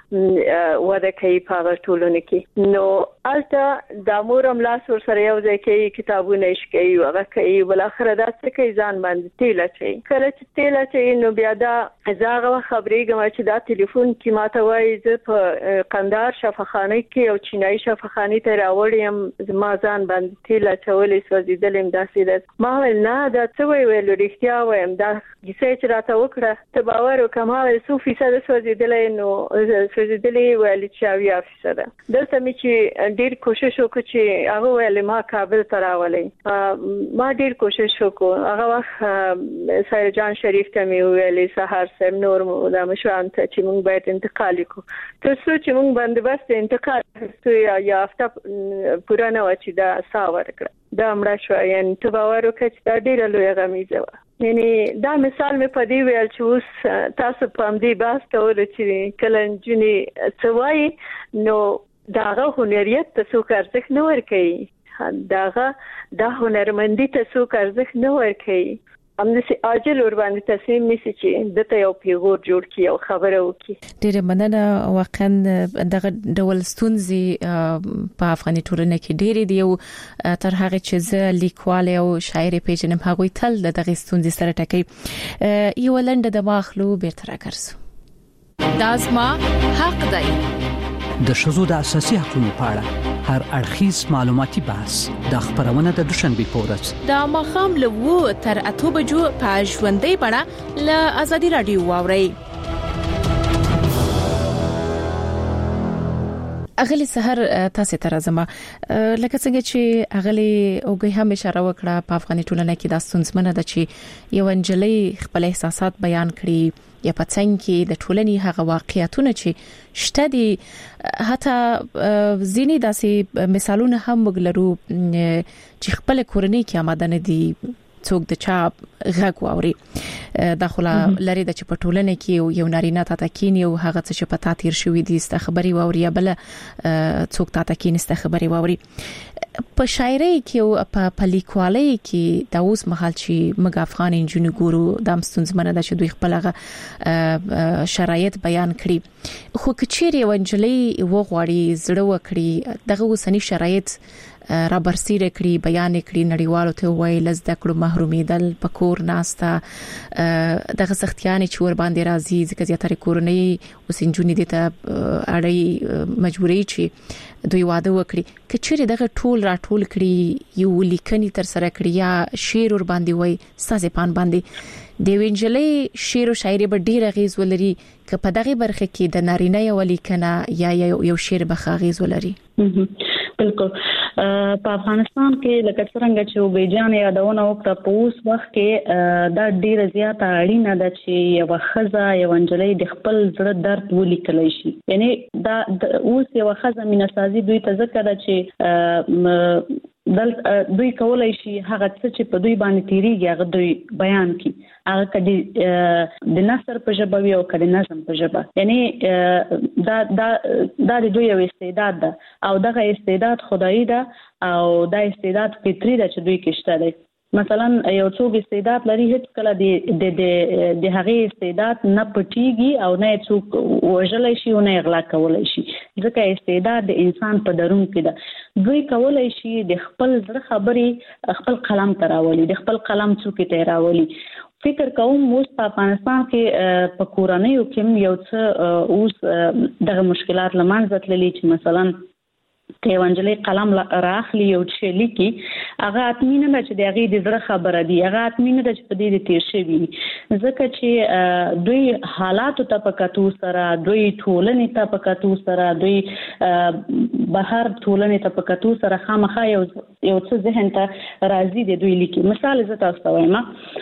S5: وده کوي په ټولونه کې نو الته د مورم لاس ور سره یو ځای کې کتابونه شکي هغه کوي بل اخر دا څه کوي ځان باندې تیل اچي کله چې تیل اچي نو بیا دا زاغه خبرېږم چې دا ټلیفون کې ماته وایي زه په قندار شفاخانه کې او چینایي شفاخانه ته راوړم ما ځان باندې تیل اچولې سوځیدلم داسې ده ما نه دا څه ویل رښتیا وایم دا کیسه چې راته وکړه ته باور وکړه 100% سوځیدلې نو سوځیدلې ویل چې 80% دلته مې چې ډیر کوشش وکړ چې هغه ویل ما کابل ته راولې ما ډیر کوشش وکړ هغه وخت سید جان شریف ته مې ویلې سحر سم نور د مشران ته چې موږ باید انتقال وکړو ترڅو چې موږ باندې بس انتقال یا هفته پوره نه و چې دا ساور کړ دا مړ شو یعنی ته باور وکړه چې دا ډیر لوی غمیزه و یعنی دا مثال مې په دی ویل چې اوس تاسو په دې باس کول چې کله جنې سوای نو داغه هنریت ته څوک ارزښت نه ورکوي داغه د هنرمندي ته څوک ارزښت نه ورکوي همداسې عاجل ور باندې تصمیم نیسي چې دته یو پیغور جوړ کړي او خبره وکړي
S3: ډېر مننه واقعا دغه ډول ستونزې په افغاني ټولنه کې ډېرې دي او تر هغه چې زه لیکوال او شاعر پیژنم هغه تل دغه ستونزې سره ټکي یو لنډه د ماخلو بیرته راګرځو دازما حق دی
S6: د شذو د اساسي حقوقو په اړه هر اړخیز معلوماتي بحث د خبرونه د دوشنبه پورز
S3: د مخام له 2 تر 8 بجو په ژوندۍ بڼه له ازادي رادیو واوري اغلی سحر تاسو ته راځم لکه څنګه چې اغلی اوګي هم اشاره وکړه په افغاني ټولنه کې د ستونزمنه د چې یو انجلۍ خپل احساسات بیان کړي یا په څنګه کې د ټولنې هغه واقعیتونه چې شته دي حتی ځینې داسې مثالونه هم وګلرو چې خپل کورنۍ کې آماده نه دي څوک د چا غږ واوري داخله لري د چپټولنه کې یو نارینه تا تکینی او هغه څه په تاتیر شوې دي ست خبري واوري بل څوک تا تکینی ست خبري واوري په شاعري کې او په لیکوالۍ کې د اوس مهال چې مګ افغان انجونی ګورو د مستونزمنه د چې دوی خپل شرایط بیان کړي خو کچيري ونجلي وغواړي زړه وکړي دغه وسنی شرایط را برسیره کړی بیان کړی نړیوالو ته وایي لزده کړو محرومیدل پکور ناستا دغه سختیانې چې ور باندې راځي ځکه زیاتره کورنۍ اوس انجونی دي ته اړای مجبوري چې دوی واده وکړي کچېره دغه ټول راټول کړی یو لیکنی تر سره کړی یا شعر ور باندې وایي سازه پان باندې د وینجلې شعر او شاعري به ډیر غیز ولري که په دغه برخه کې د نارینه یو لیکنه یا یو شعر به غیز ولري
S2: بالکل په افغانستان کې لکه څنګه چې وبېجان یادونه وکړه په اوس وخت کې دا ډیره زیاته اړینه ده چې یو خزه یو انجلۍ د خپل زړه درد ولیکلی شي یعنی دا اوس یو خزه میناسازي دوی ته ذکر ده چې دوی کولای شي هغه څه چې په دوی باندې تیریږي هغه دوی بیان کړي هغه کدي د نثر په ژبه وي او کدي نظم په ژبه یعنی دا د دوی یو استعداد ده او دغه استعداد خدایي ده او دا استعداد فطري ده چې دوی کې شته دی مثلا یو څوک استعداد لري هیڅ کله د هغه استعداد نه پټيږي او نه څوک وژلای شي او نه اغلا کولای شي ځکه استعداد د انسان په درون کې ده دوی کولای شي د خپل زړه خبري خپل قلم تراولي د خپل قلم څوک ته راولي فکر کوم اوس په افغانستان کې په کورنیو کې یو څه اوس دغه مشکلات لمانځه تللي چې مثلا که ونجلې قلم راخلی یو چې لیکي هغه اتمینه نه چې دغه د زړه خبره دی هغه اتمینه د چې په دې تیر شوی ځکه چې دوی حالات ته پکاتو سره دوی ټولنې ته پکاتو سره دوی بهر ټولنې ته پکاتو سره خامخا یو څه ذهن ته راځي د دوی لیکي مثال زه تاسو وایم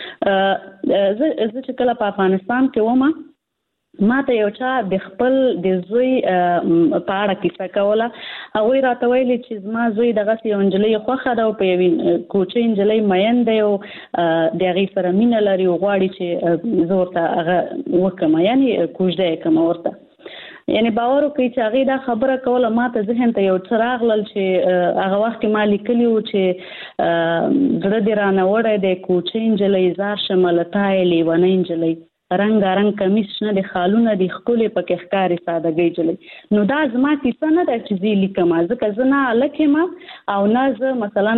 S2: زه چې کله په افغانستان کې ومه ما ته یو چا د خپل د زوی په اړه کیسه کوله هغه راته ویلي چې زما زوی دغه یو انجلۍ خوخه ده او په یوې کوچې انجلۍ مین دی او د هغې سره مینه لري او غواړي چې زه ورته هغه وکړم یعنې کوژده یې کړم ورته یعنی باور وکړئ چې هغې دا خبره کوله ما ته ذهن ته یو څه راغلل چې هغه وخت کې ما لیکلي وو چې زړه دې رانه وړی دی کوچې انجلۍ زار شمه له تا یې لیونۍ انجلۍ رنګارنګ کمیس شنه د خالونه د ښکلې پکې ښکاري سادهګۍ جلۍ نو دا زما کیسه نه ده چې زه لیکم ځکه زه نه هلک یم او نه زه مثلا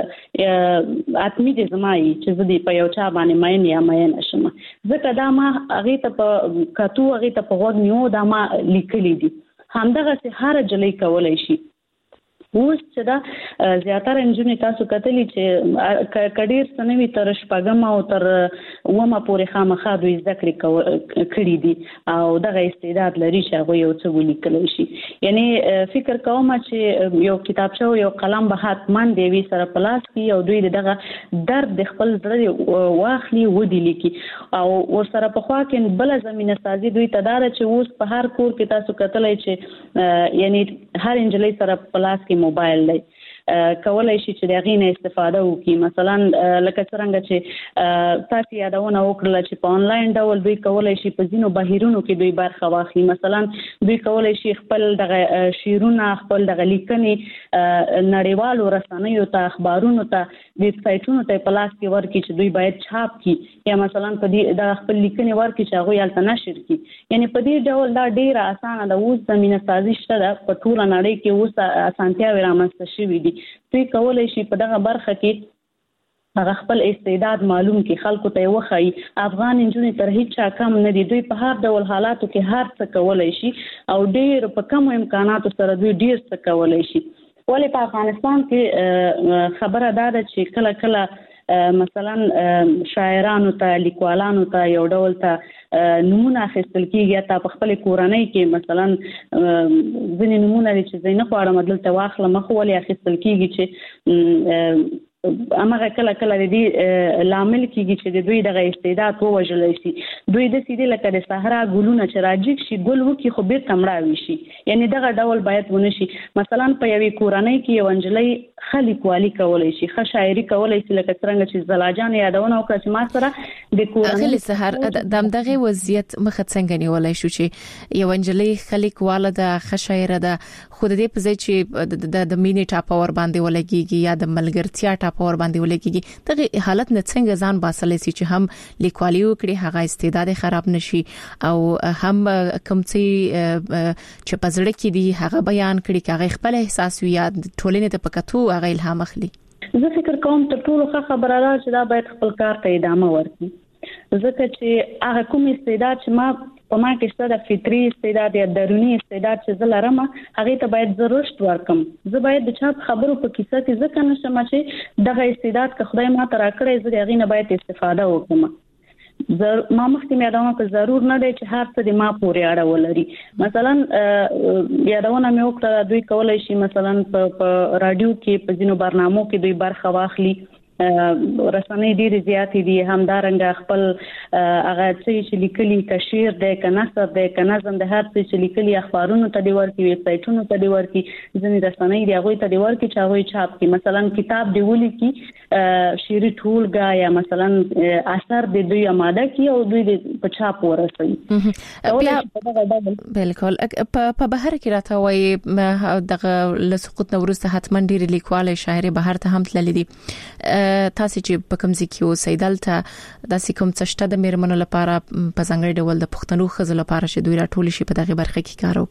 S2: اتمي دې زما یي چې زه دې په یو چا باندې مین یا مینه شم ځکه دا ما هغې ته په کتو هغې ته په غوږ نیو دا ما لیکلي دي همدغسې هره جلۍ کولی شي اوس چې دا زیاتره انجونې تاسو کتلی چې کډیر سنوي تر شپږم او تر ومه پورې خامخا دوی زده کړې کړي دي او دغه استعداد لري چې هغه یو څه ولیکلی شي یعنی فکر کوم چې یو کتابچه او یو قلم به حتما د یوې سره په لاس کې او دوی دغه درد د خپل زړه واخلي ودې لیکي او ورسره په خوا کې بله زمینه سازي دوی ته دا ده چې اوس په هر کور کې تاسو کتلی چې یعنی هر انجلۍ سره په لاس کې موبایل دی کولای شي چې د هغې نه استفاده وکړي مثلا لکه څرنګه چې تاسو یادونه وکړله چې په آنلاین ډول دوی کولای شي په ځینو بهیرونو کې دوی برخه واخلي مثلا دوی کولای شي خپل دغه شعرونه خپل دغه لیکنې نړیوالو رسنیو ته اخبارونو ته ویب سایټونو ته په لاس کې ورکړي چې دوی باید چاپ کړي یا مثلا په دې د خپل لیکنې ورکړي چې هغوی هلته نشر کړي یعنی په دې ډول دا ډیره اسانه ده اوس زمینه سازي شته ده په ټوله نړۍ کې اوس اسانتیاوې رامنځته شوي دي دوی کولای شي په دغه برخه کې هغه خپل استعداد معلوم کړي خلکو ته یې وښایي افغان نجونې تر هیچا کم نه دي دوی په هر ډول حالاتو کې هر څه کولی شي او ډېر په کمو امکاناتو سره دوی ډېر څه کولی شي ولې په افغانستان کې خبره دا ده چې کله کله مثلا شاعرانو ته لیکوالانو ته یو ډول ته نمونه اخیستل کیږي ته په خپل کورنۍ کې مثلا ځینې نمونه چې زینه غواړم دلته واخله مخ ولې اخیستل کیږي چې امغه کله د دې لامل کیږي چې د دوی د استعداد ووجل شي دوی د سیدې لکه د صحرا ګلونه چې راجیک شي ګل وکي خو به تمړاوي شي یعنی دغه ډول باید ونشي مثلا په یوې کورنۍ کې یو انجلۍ خلیق والی کولای شي ښه شاعري کولای شي لکه څنګه چې زلاجان یادونه وکړه چې ما سره د کورنۍ
S3: خلی سحر دغه وضعیت مخ څنګه نیولای شو چې یو انجلۍ خلیق والده ښه شاعره ده خو د دې په ځای چې د مینې ټاپه ور باندې ولګيږي یا د ملګرتیا ټاپه ور باندې ولګيږي دغه حالت نه څنګه ځان باسلې سي چې هم لیکوالي وکړي هغه استعداد خراب نشي او هم کوم چې پزړه کې دي هغه بیان کړي چې هغه خپل احساس یا ټولنې ته پکاتو هغه الهام اخلي
S2: زه فکر کوم ته ټول خبره را چې دا باید خپل کار ته ادامه ورکړي ځکه چې هغه کوم استعداد چې ما په ما کې ستاسو د فطري استعداد یا دروني استعداد چې زه لرم هغه ته باید ضرورت ورکم زه باید د چا خبرو په کیسه کې ځکه نشم چې دغه استعداد که خدای ما ته راکړی زه هغه نه باید استفاده وکړم ما مخکې یادونه په ضرور نه دی چې هر څه د ما پورې اړه ولري مثلا یادونه مې وکړه دوی کولای شي مثلا په رادیو کې په ځینو برنامو کې دوی برخه واخلي رسنۍ ډېر زیات دي همدارنګه خپل هغه چې لیکلي کشیر د کناثر د کنازم د هر څه چې لیکلي اخبارونو ته دی ورکی ویب سایټونو ته دی ورکی ځینې رسنۍ دی هغه ته دی ورکی چې هغه چاپ کی مثلا کتاب دی ولي کی شعري ټولګه یا مثلا اثر د دوی آماده کی او دوی په چاپ ورسوي
S3: بالکل په بهر کې راته وای دغه لسقوط نورسته حتما ډېر لیکواله شاعري بهر ته هم تللی دي تاسو چې په کوم ځای کې اوسئ دلته د کوم څه شته د میرمنو لپاره په ځانګړي ډول د پښتنو ښځو لپاره چې دوی راټول شي په دغه برخه کې کار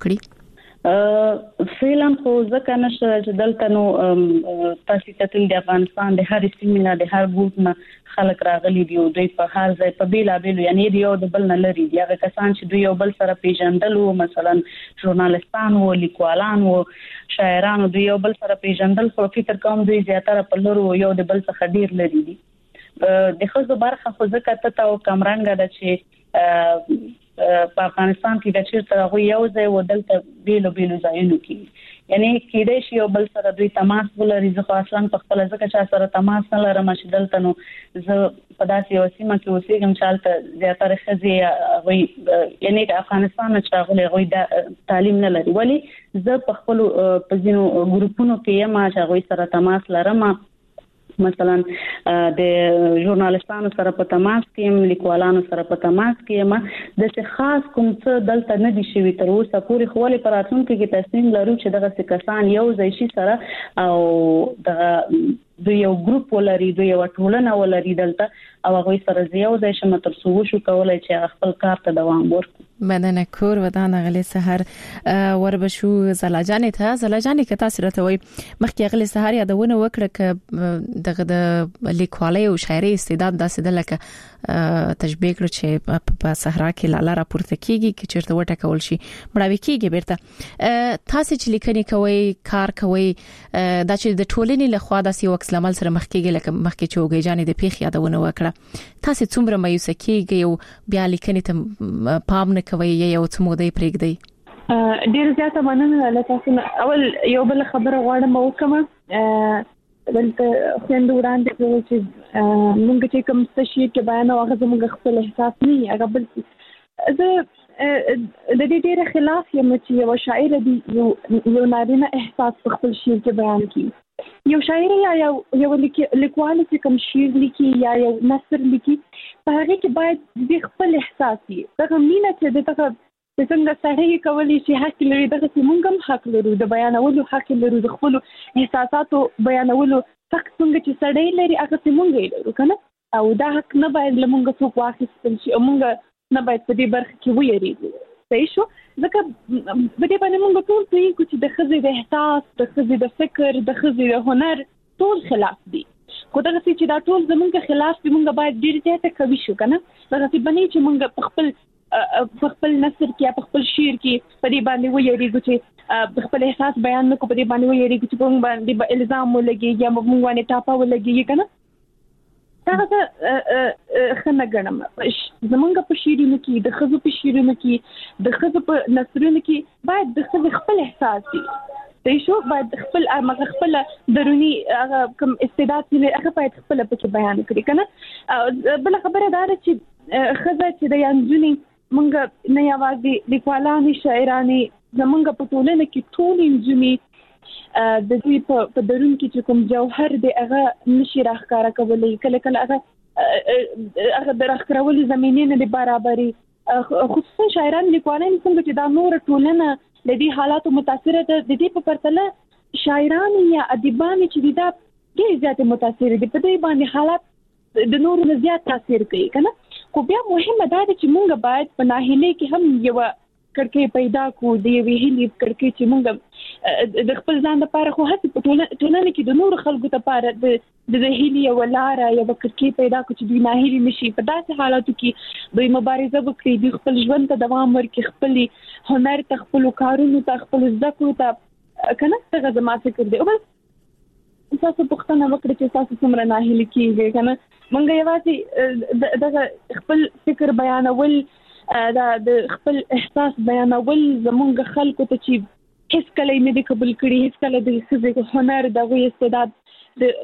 S3: وکړي
S2: فعلا خو ځکه نشه چې دلته نو تاسو ته د افغانستان د هر سیمه د هر ګوټ نه خلک راغلي دي او دوی په هر ځای په بیلابل یعنی یو د بل نه لري دی هغه کسان چې دوی یو بل سره پیژندل او مثلا ژورنالیستان او لیکوالان او شاعران دوی یو بل سره پیژندل خو فکر کوم دوی زیاتره په لورو یو د بل څخه ډیر لري دي د خزو برخه خو ځکه ته او کمرنګ د چې په افغانستان کې د چیرته غو یو ځای ودلته بیلو ځایونو کې یعنی کېدای شي یو بل سره دوی تماس ولري ځکه اصلا په خپل ځکه چې سره تماس نه لرم چې دلته نو زه په داسې یو سیمه کې اوسېږم چې حالت زیاتره ښځې وي یعنی د افغانستان چې غوړي غوي د تعلیم نه لري ولی زه په خپل په ځینو ګروپونو کې یم چې غوي سره تماس لرم مثلا د ژورنالیستانو سره په تماس کې لیکوالانو سره په تماس کې د څه خاص کوم څه دلته نه دي شوی تر اوسه پورې خولي پراتون کې تصمیم لرو چې دغه کسان یو ځای شي سره او د یو ګروپ ولري د یو ټولنه ولري دلته او هغه سره یو ځای شمه تر څو شو کولای چې خپل کار ته دوام ورکړي
S3: بدن کور ودان غلي سحر وربشو زلاجان که تاسو راته وي مخکې غلي سحر یادونه وکړه ک دغه د لیکوالۍ او شاعري استعداد داسې د لکه تشبیه کړ چې په صحرا کې لاله راپورته کیږي چې چیرته وټکول شي مړاوي کیږي بیرته تاسو چې لیکنې کوي کار کوي دا چې د ټولنې له خوا داسې وکس لامل سره مخکېږي لکه مخکې چې وګی جانې د پیښ یادونه وکړه تاسو څومره مایوس کیږي او بیا لیکنې ته پام نه کوي یو څه مودې پرېږدي
S4: ډیر زیاته مننه له تاسو اول یو بل خبره غواړم وکم دلته څنګه وړاندې کوي چې موږ چې کوم څه شي کې بیان او هغه زموږ خپل احساس نه هغه بل زه د دې ډیره خلاف یم چې یو شاعر دی یو نارینه احساس په خپل شعر کې بیان کړي یو شاعر یا یو لیکوال چې کوم شعر لیکي یا یو نثر لیکي په هغه کې باید د خپل احساس وي دغه مینه چې دغه څنګه سړی کولی شي حق لري دغه څنګه هم حق لري د بیانولو حق لري د خپل احساساتو بیانولو حق څنګه چې سړی لري هغه څنګه لري کنه او دا حق نه باید لمونږ څوک واخیستل شي موږ نه باید په دې برخه کې ویریږو صحیح شو ځکه په دې باندې موږ ټول پوهیږو چې د ښځې د احساس د ښځې د فکر د ښځې د هنر ټول خلاف دي خو دغه چې دا ټول زمونږ خلاف دي موږ باید ډیر زیاته کوي شو کنه دغه چې باندې چې موږ په خپل نثر کې په خپل شعر کې په دې باندې ویریږو چې خپل احساس بیان نکو په دې باندې ویریږو چې موږ باندې الزام ولګي یا موږ باندې ټاپه ولګي کنه دا خنه ګڼم زمونږ په شیرینو کې د خزو په شیرینو کې د خزو په نثرونو کې باید د خزو خپل احساس دي د شو باید خپل درونی هغه کوم استعداد لري هغه باید خپل په بیان کړي کنه بل خبره دا ده چې خزه چې د یانځونی مونږ نه یوازې لیکوالانې شاعرانې زمونږ په ټولنه کې ټول انجونې د دوی په درون کې چې کوم جوهر دی هغه نشي راښکاره کولی کله هغه د راښکارولو زمینې نه دی برابرې خصوصا شاعران لیکوالان څنګه چې دا نور ټولنه د دې حالاتو متاثره ده د دې په پرتله شاعران یا ادیبان چې دا ډېر زیات متاثر دي په دې باندې حالات د نورو نه زیات تاثیر کوي کنه خو بیا مهمه ده چې موږ باید په ناهیلۍ کې هم یو کړکۍ پیدا کړو د یوې هیلې کړکۍ چې موږ د خپل ځان لپاره خو هڅه په ټولنه کې د نورو خلکو لپاره د هیلې یو لاره یو کړکۍ پیدا کړو چې دوی ناهیلي نشي په داسې حالاتو کې دوی مبارزه وکړي د خپل ژوند ته دوام ورکړي خپل هنر ته خپل کارونو ته خپل زده کړو ته کنه څنګه زما فکر دی او بس تاسو پوښتنه وکړئ چې تاسو څومره ناهیلي کیږئ کنه مونږ یوازې د خپل فکر بیانول د خپل احساس بیانول زمونږ خلکو ته چې هیڅ کله نه دي قبول کړي هیڅ کله د څه هنر د استعداد د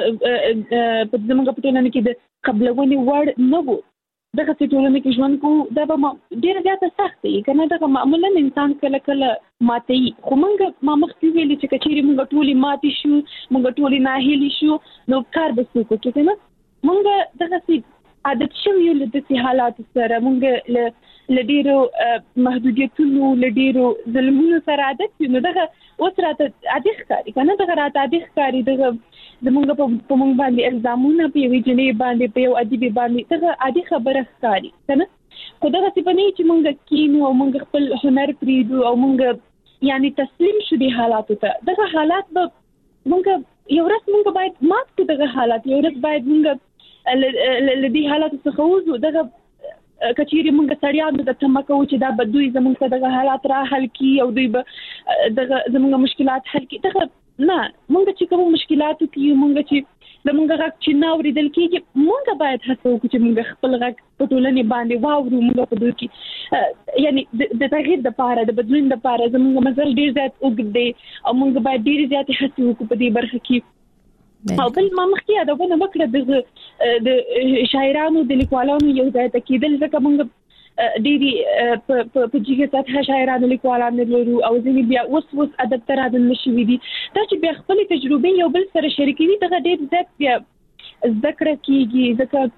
S4: زمونږ په ټولنه کې د قبلونې وړ نه وو دغه ټولنه کې ژوند کو دا به ډیر زیاته سخت وي کنه دا معمولا انسان کله ماتي خو موږ ما مخکې ویل چې کچېری موږ ټولي ماتي شو موږ ټولي ناهیلي شو نو کار به څه کوو کنه موږ دغه سي عادت شو یو د دې حالات سره موږ لډیرو محدودیتونو لډیرو ظلمونو سره عادت نو دغه اوس راته عادي ښکاري کنه دغه راته عادي ښکاري دغه زمونږ په موږ باندې الزامونه په یوې جنې باندې په یو ادیب باندې دغه عادي خبره ښکاري کنه خو دغه څه پني چې موږ کینو او موږ خپل هنر پریدو او موږ یعنی تسلیم شو دي حالاتو ته دغه حالات به موږ یو ورځ موږ باید مات کړو دغه حالات یو ورځ باید موږ لدی حالاتو څخه وځو دغه کچېری موږ سړیانو د تمکو چې دا بدوي زموږ ته دغه حالات را حل کی او دوی به دغه زموږ مشکلات حل کی دغه نه موږ چې کوم مشکلاتو کې موږ چې زموږ غږ چې ناوریدل کیږي موږ باید هڅه وکړو چې موږ خپل غږ په ټولنې باندې واورو موږ په دوی کې یعنی د تغییر لپاره د بدلون لپاره زموږ مزل ډیر زیات اوږد دی او موږ باید ډیر زیات هڅه وکړو په دې برخه کې او بل ما مخکې یادونه وکړه د شاعرانو د لیکوالانو یو ځای ته کېدل ځکه موږ ډېری په جګه سطحه شاعرانو لیکوالانو لرو او ځینې بیا اوس ادب ته راځل نشوي دي دا چې بیا خپل تجربې یو بل سره شریکوي دغه ډېر زیات بیا ذکر کیږي ځکه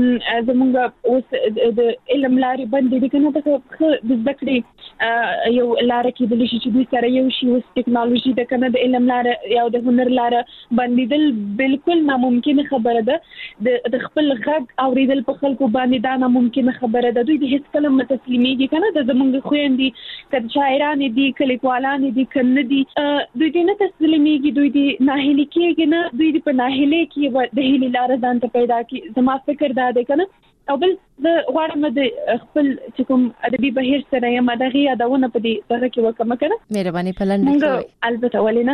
S4: زمونږ اوس د علم لارې باندې د کنه د ذکر یو لار کې د لشي چې دوی سره یو شی اوس ټیکنالوژي د کنه د علم لار یا د هنر لار باندې دل بالکل ناممکن خبره ده د خپل غږ اوریدل په خلکو باندې دا ناممکن خبره ده دوی د هیڅ کلمه تسلیمېږي کنه د زمونږ خويندې کله شاعران دي کلیکوالان دي کنه دي دوی نه تسلیمېږي دوی دي ناهیلي کېږي نه دوی په ناهیلي کې د هیلې لار ځان ته پیدا کی زما فکر دا دی کنه او بل د غواړم د خپل چې کوم ادبي بهیر سره یم دغه یادونه په دې طرح کې وکم کنه
S3: مهرباني پلان وکړئ
S4: البته ولینه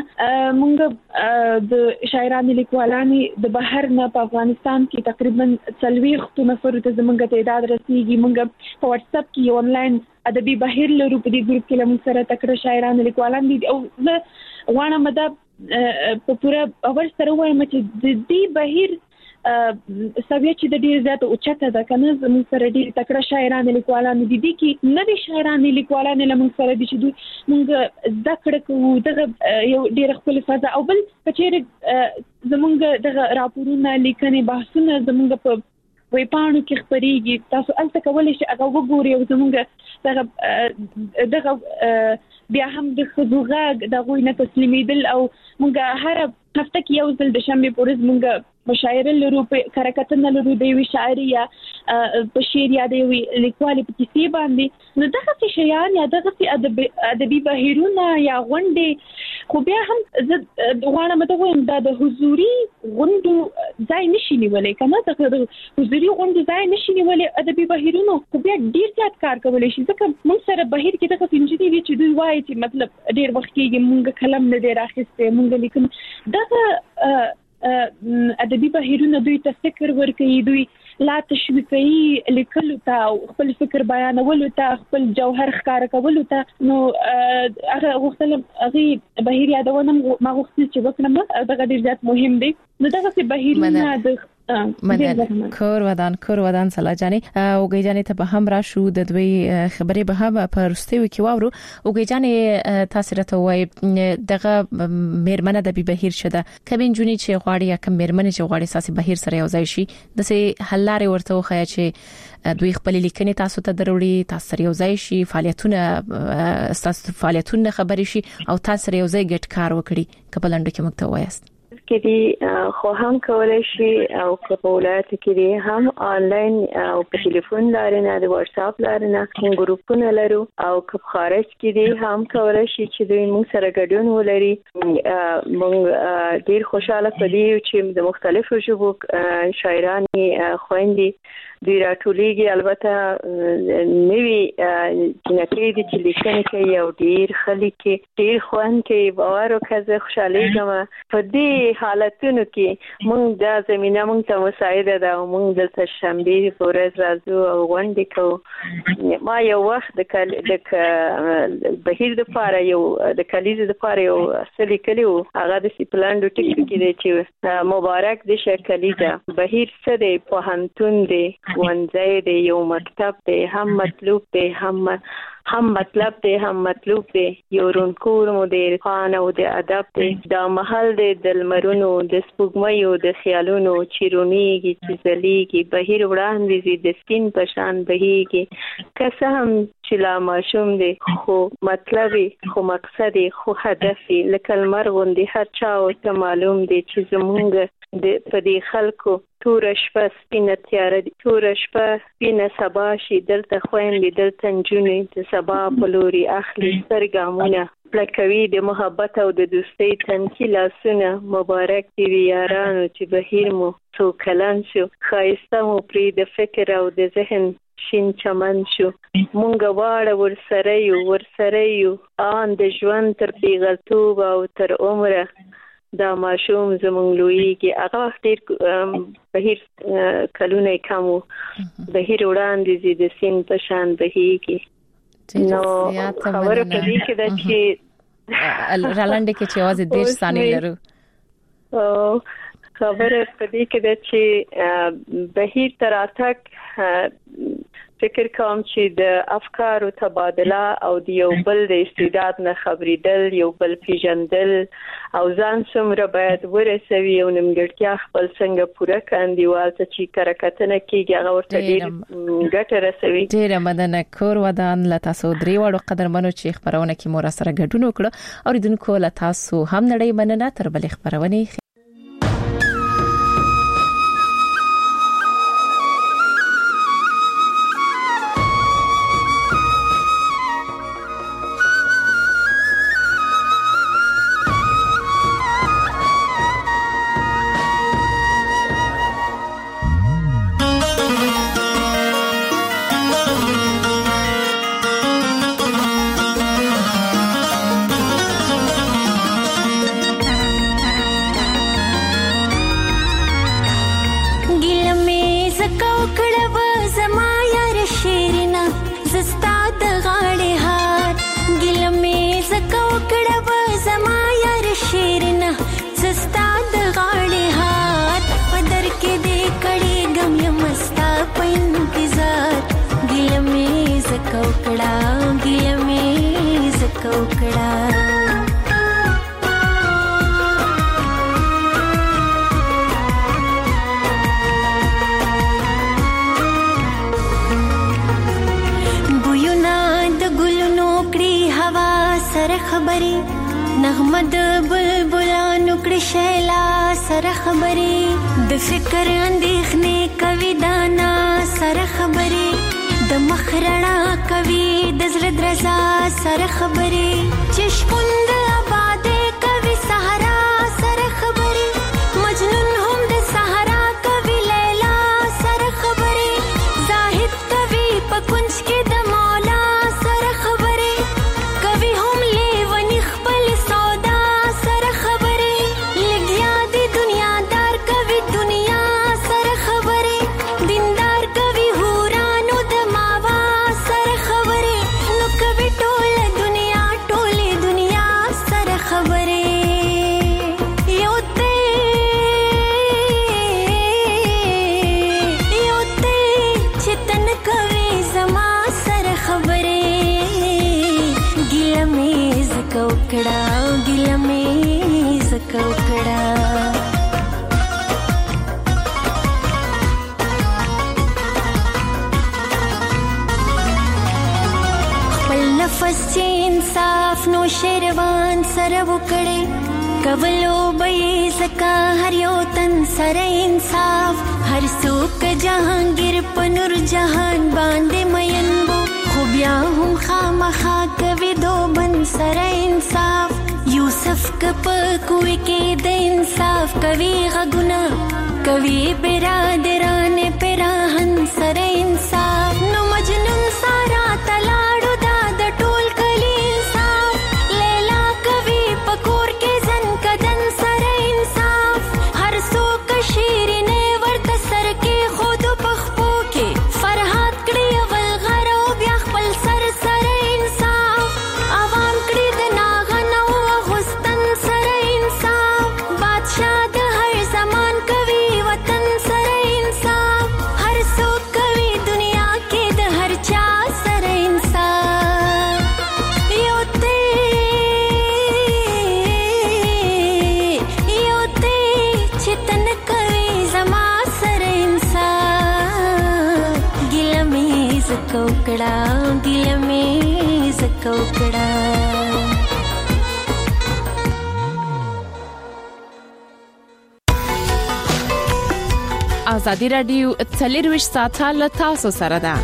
S4: مونږ د شاعرانو لیکوالانو د بهر نه په افغانستان کې تقریبا 40 نفر ته زمونږ تعداد رسیدي مونږ په واتس اپ کې آنلاین ادبي بهیر لرو په دې ګروپ کې لمون سره تکړه شاعرانو لیکوالان دي او زه غواړم دا په پوره اور سره وایم چې د دې بهیر سوي چې د ډیر زیات اوچته ده کنه زموږ سره ډیر تکړه شاعران لیکوالان دي کې نوې شاعران لیکوالان لمونږ سره دي چې موږ ذکر کوو دغه یو ډیر خپل فضا او بل کچېره زموږ دغه راپورونه لیکنې بحثونه زموږ په وې پانو کې خبريږي تاسو الته کولای شئ هغه وګورئ او زموږ دغه بیا هم د خزوغه د غوی نه تسلیمیدل او موږ هر هفته کې یو ځل د شنبه پورز موږ مشاعر لرو په کارکتنه لرو د وی شاعري یا په شعر یا د وی لیکوالي په کیسې باندې نو دغه څه شیان یا دغه څه ادبي بهیرونه یا غونډې خو بیا هم غواړم ته وایم دا د حضوري غونډو ځای نشي نیولای کنه د حضوري غونډو ځای نشي نیولای ادبي بهیرونه خو بیا ډیر زیات کار کولای شي ځکه موږ سره بهیر کې دغه انجینری وی چې دوی وایي چې مطلب ډیر وخت کې موږ کلم نه ډیر اخیسته موږ لیکم دغه ادبي بهیرونه دوی ته فکر ورکوي، دوی لا تشویقي لیکلو ته خپل فکر بیانولو ته خپل جوهر ښکار کولو ته. نو هغه وختل هغه بهیر یادونه ما غوښتل چې وکړم دا ډېر زیات مهم دی. نو دا څه بهیرونه د
S3: کور ودان سلا جاني اوګي جاني ته به هم راشو د دوی خبرې به هم په رستیو کې واورو. اوګي جاني تاسو راته وای دغه مېرمنه د بهیر شده کبین جونی چې غواړي یا کوم مېرمنه چې غواړي ساسي بهیر سره یو ځای شي د سه حلاره ورته وخیا چې دوی خپل لیکنې تاسو ته دروړي، تاسو سره یو ځای شي، فعالیتونه خبرې شي او تاسو سره یو ځای ګټ کار وکړي. کبلند کې مکتوب وایست
S5: کې دي خو هم کولای شي او په ولایت کې دي هم آنلاین او په ټلیفون لارې د واتس اپ لارې ګروپونه لرو او په خارج کې دي هم کولای شي چې دوی موږ سره ګډون ولري. موږ ډیر خوشاله پدې چې د مختلفو ژبو شاعران خويندې دوی راټولېږي. البته نوی جنکې دي چې لیکنې کوي او ډیر خلک ډیر خوان کوي. باور وکړه خوشاله یم په دې حالتونو کې موږ د زمينه موږ ته مساعده ده او موږ د شنبه ورځ راځو او غونډې کوو. ما یو وخت د بهیر د پاره یو د کلیزې د پاره یو اصلي کلیو هغه د سیپلاندو ټیک کې دی چې مبارک د شکلیزه بهیر څه دی په هنتون دی ونځای دی یو مکتب دی هم مطلوب دی هم مطلب دی هم مطلوب دی یو رونکور مدیر خان او د ادب دی دا محل دی د لمرونو د سپوږمیو د خیالونو چیرونیږي چې زلیږي بهیر وړاندې د سپین پشان بهیږي کسه هم چې لا ماشوم دی خو مطلبي خو مقصدي خو هدفي لکه لمر غوندي هر چا ته معلوم دی چې زمونږ د پدې خلکو تور شپه سپینه تیار دي تور شپه سپینه سبا شي دلته خويندې دلته نجونې د سبا په لوري اخلي سترګامونه پلکوي د محبت او د دوستۍ تنکي لاسونه مبارک دی یارانو چې بهیر مو څو کلن شو خایسته مو پری د فکر او د ذهن شین چمن شو مونږ واړه ورسره یو آن د ژوند تر پیغلتوب او تر عمره دا ماشوم زمونږ لویږي. هغه وخت ډېر بهیر کلونه کمو بهیر وړاندې د سین په شان بهیږي. نو خبره پدې کې ده چې
S3: رالاندې کې چې आवाज ډېر ثانیې لرو
S5: خبره پدې کې ده چې بهیر تراتک فکر کوم چې د افکارو تبادله او د یو بل د استعداد نه خبرېدل یو بل پیژندل او ځان څومره باید ورسوي او نیمګړتیا خپل څنګه پوره کاندیوال ته چې کارکتنه کېږي هغه ورته ډېر ګټه رسوي.
S3: ډېره مننه کور ودان له تاسو درې وړو قدرمنو چې خبرونه کې مو سره ګډون وکړو او ریدونکو له تاسو هم نړۍ مننه تر بلې خبرونه.
S7: نغمد بلبلانو کړي شیلا سره خبرې د فکر اندېښنې کوي دانا سره خبرې د مخرړه کوي د زړه درزا سره خبرې چې شپون د آبادې کوي صحرا سره خبرې مجنون هم د صحرا کوي لیلا سره خبرې زاهد کوي په کنج کې د مولا سره خبرې کوي هم لیونی خپل سودا سره خبرې لګیا دي دنیا د زکوکړه ګیله مې زکوکړه نفس چې انصاف نو شیروان سره وکړي کولو به زکا هر یو تن سره انصاف هر څوک جهانگیر په نور جهان باندې مین وو خو بیا هم خامخا کوي دوبن سره انصاف یوسف کپ کوی کې د انصاف کوي غګنا کوي برادران پراهن سره انصاف نو مجنون سارا تلاړو ټول کلی انصاف لیلا کوي پکور کې زن کدن سره انصاف هر څوک شیرینه ورته سر کې خود پخپو کې فرحات کړي اول غرو بیا خپل سر سره انصاف عوام کړي د ناغنو غستن سره انصاف بادشاہ د هر زمان کوي وطن سره انصاف هر څوک کوي دنیا کې د هر چا سره انصاف زکوکړه ګیله مې زکوکړه
S3: ازادي رادیو 24 ساعته له تاسو سره ده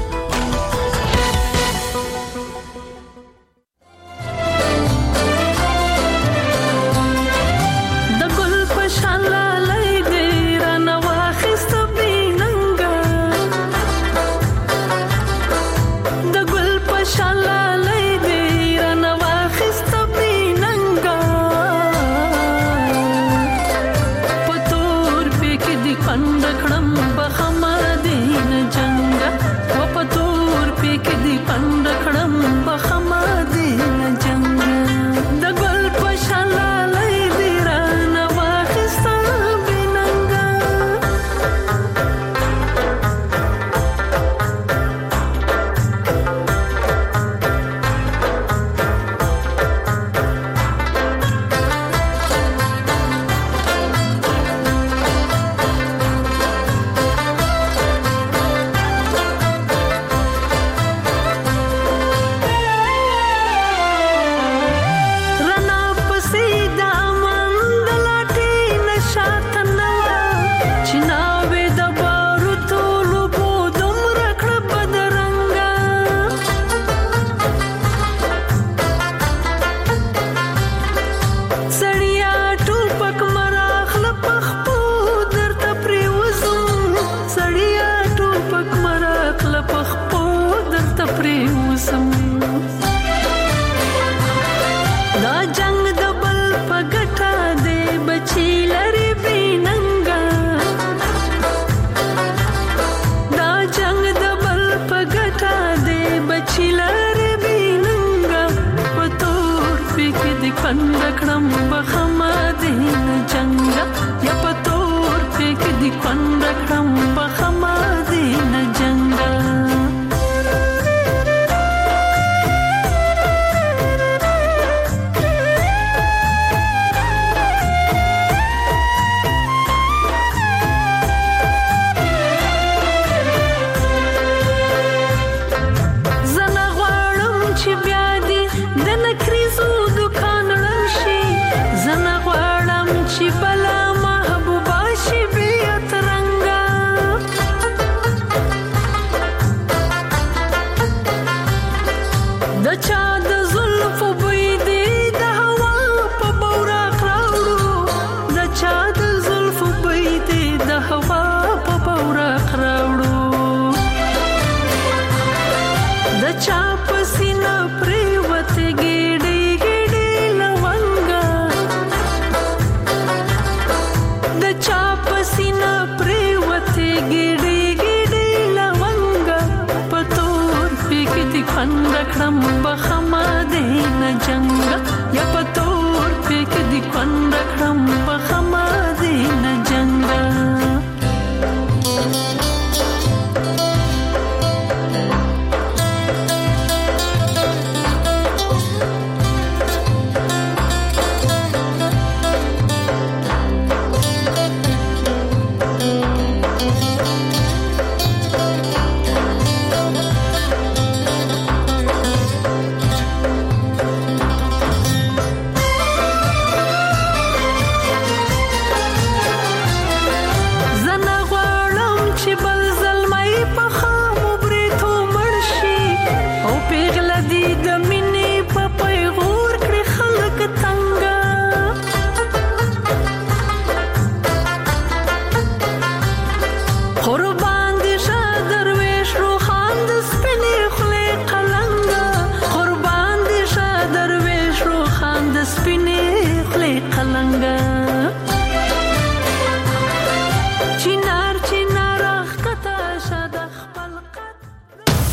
S8: خندکړم بخما دې نه جنگ یا پتو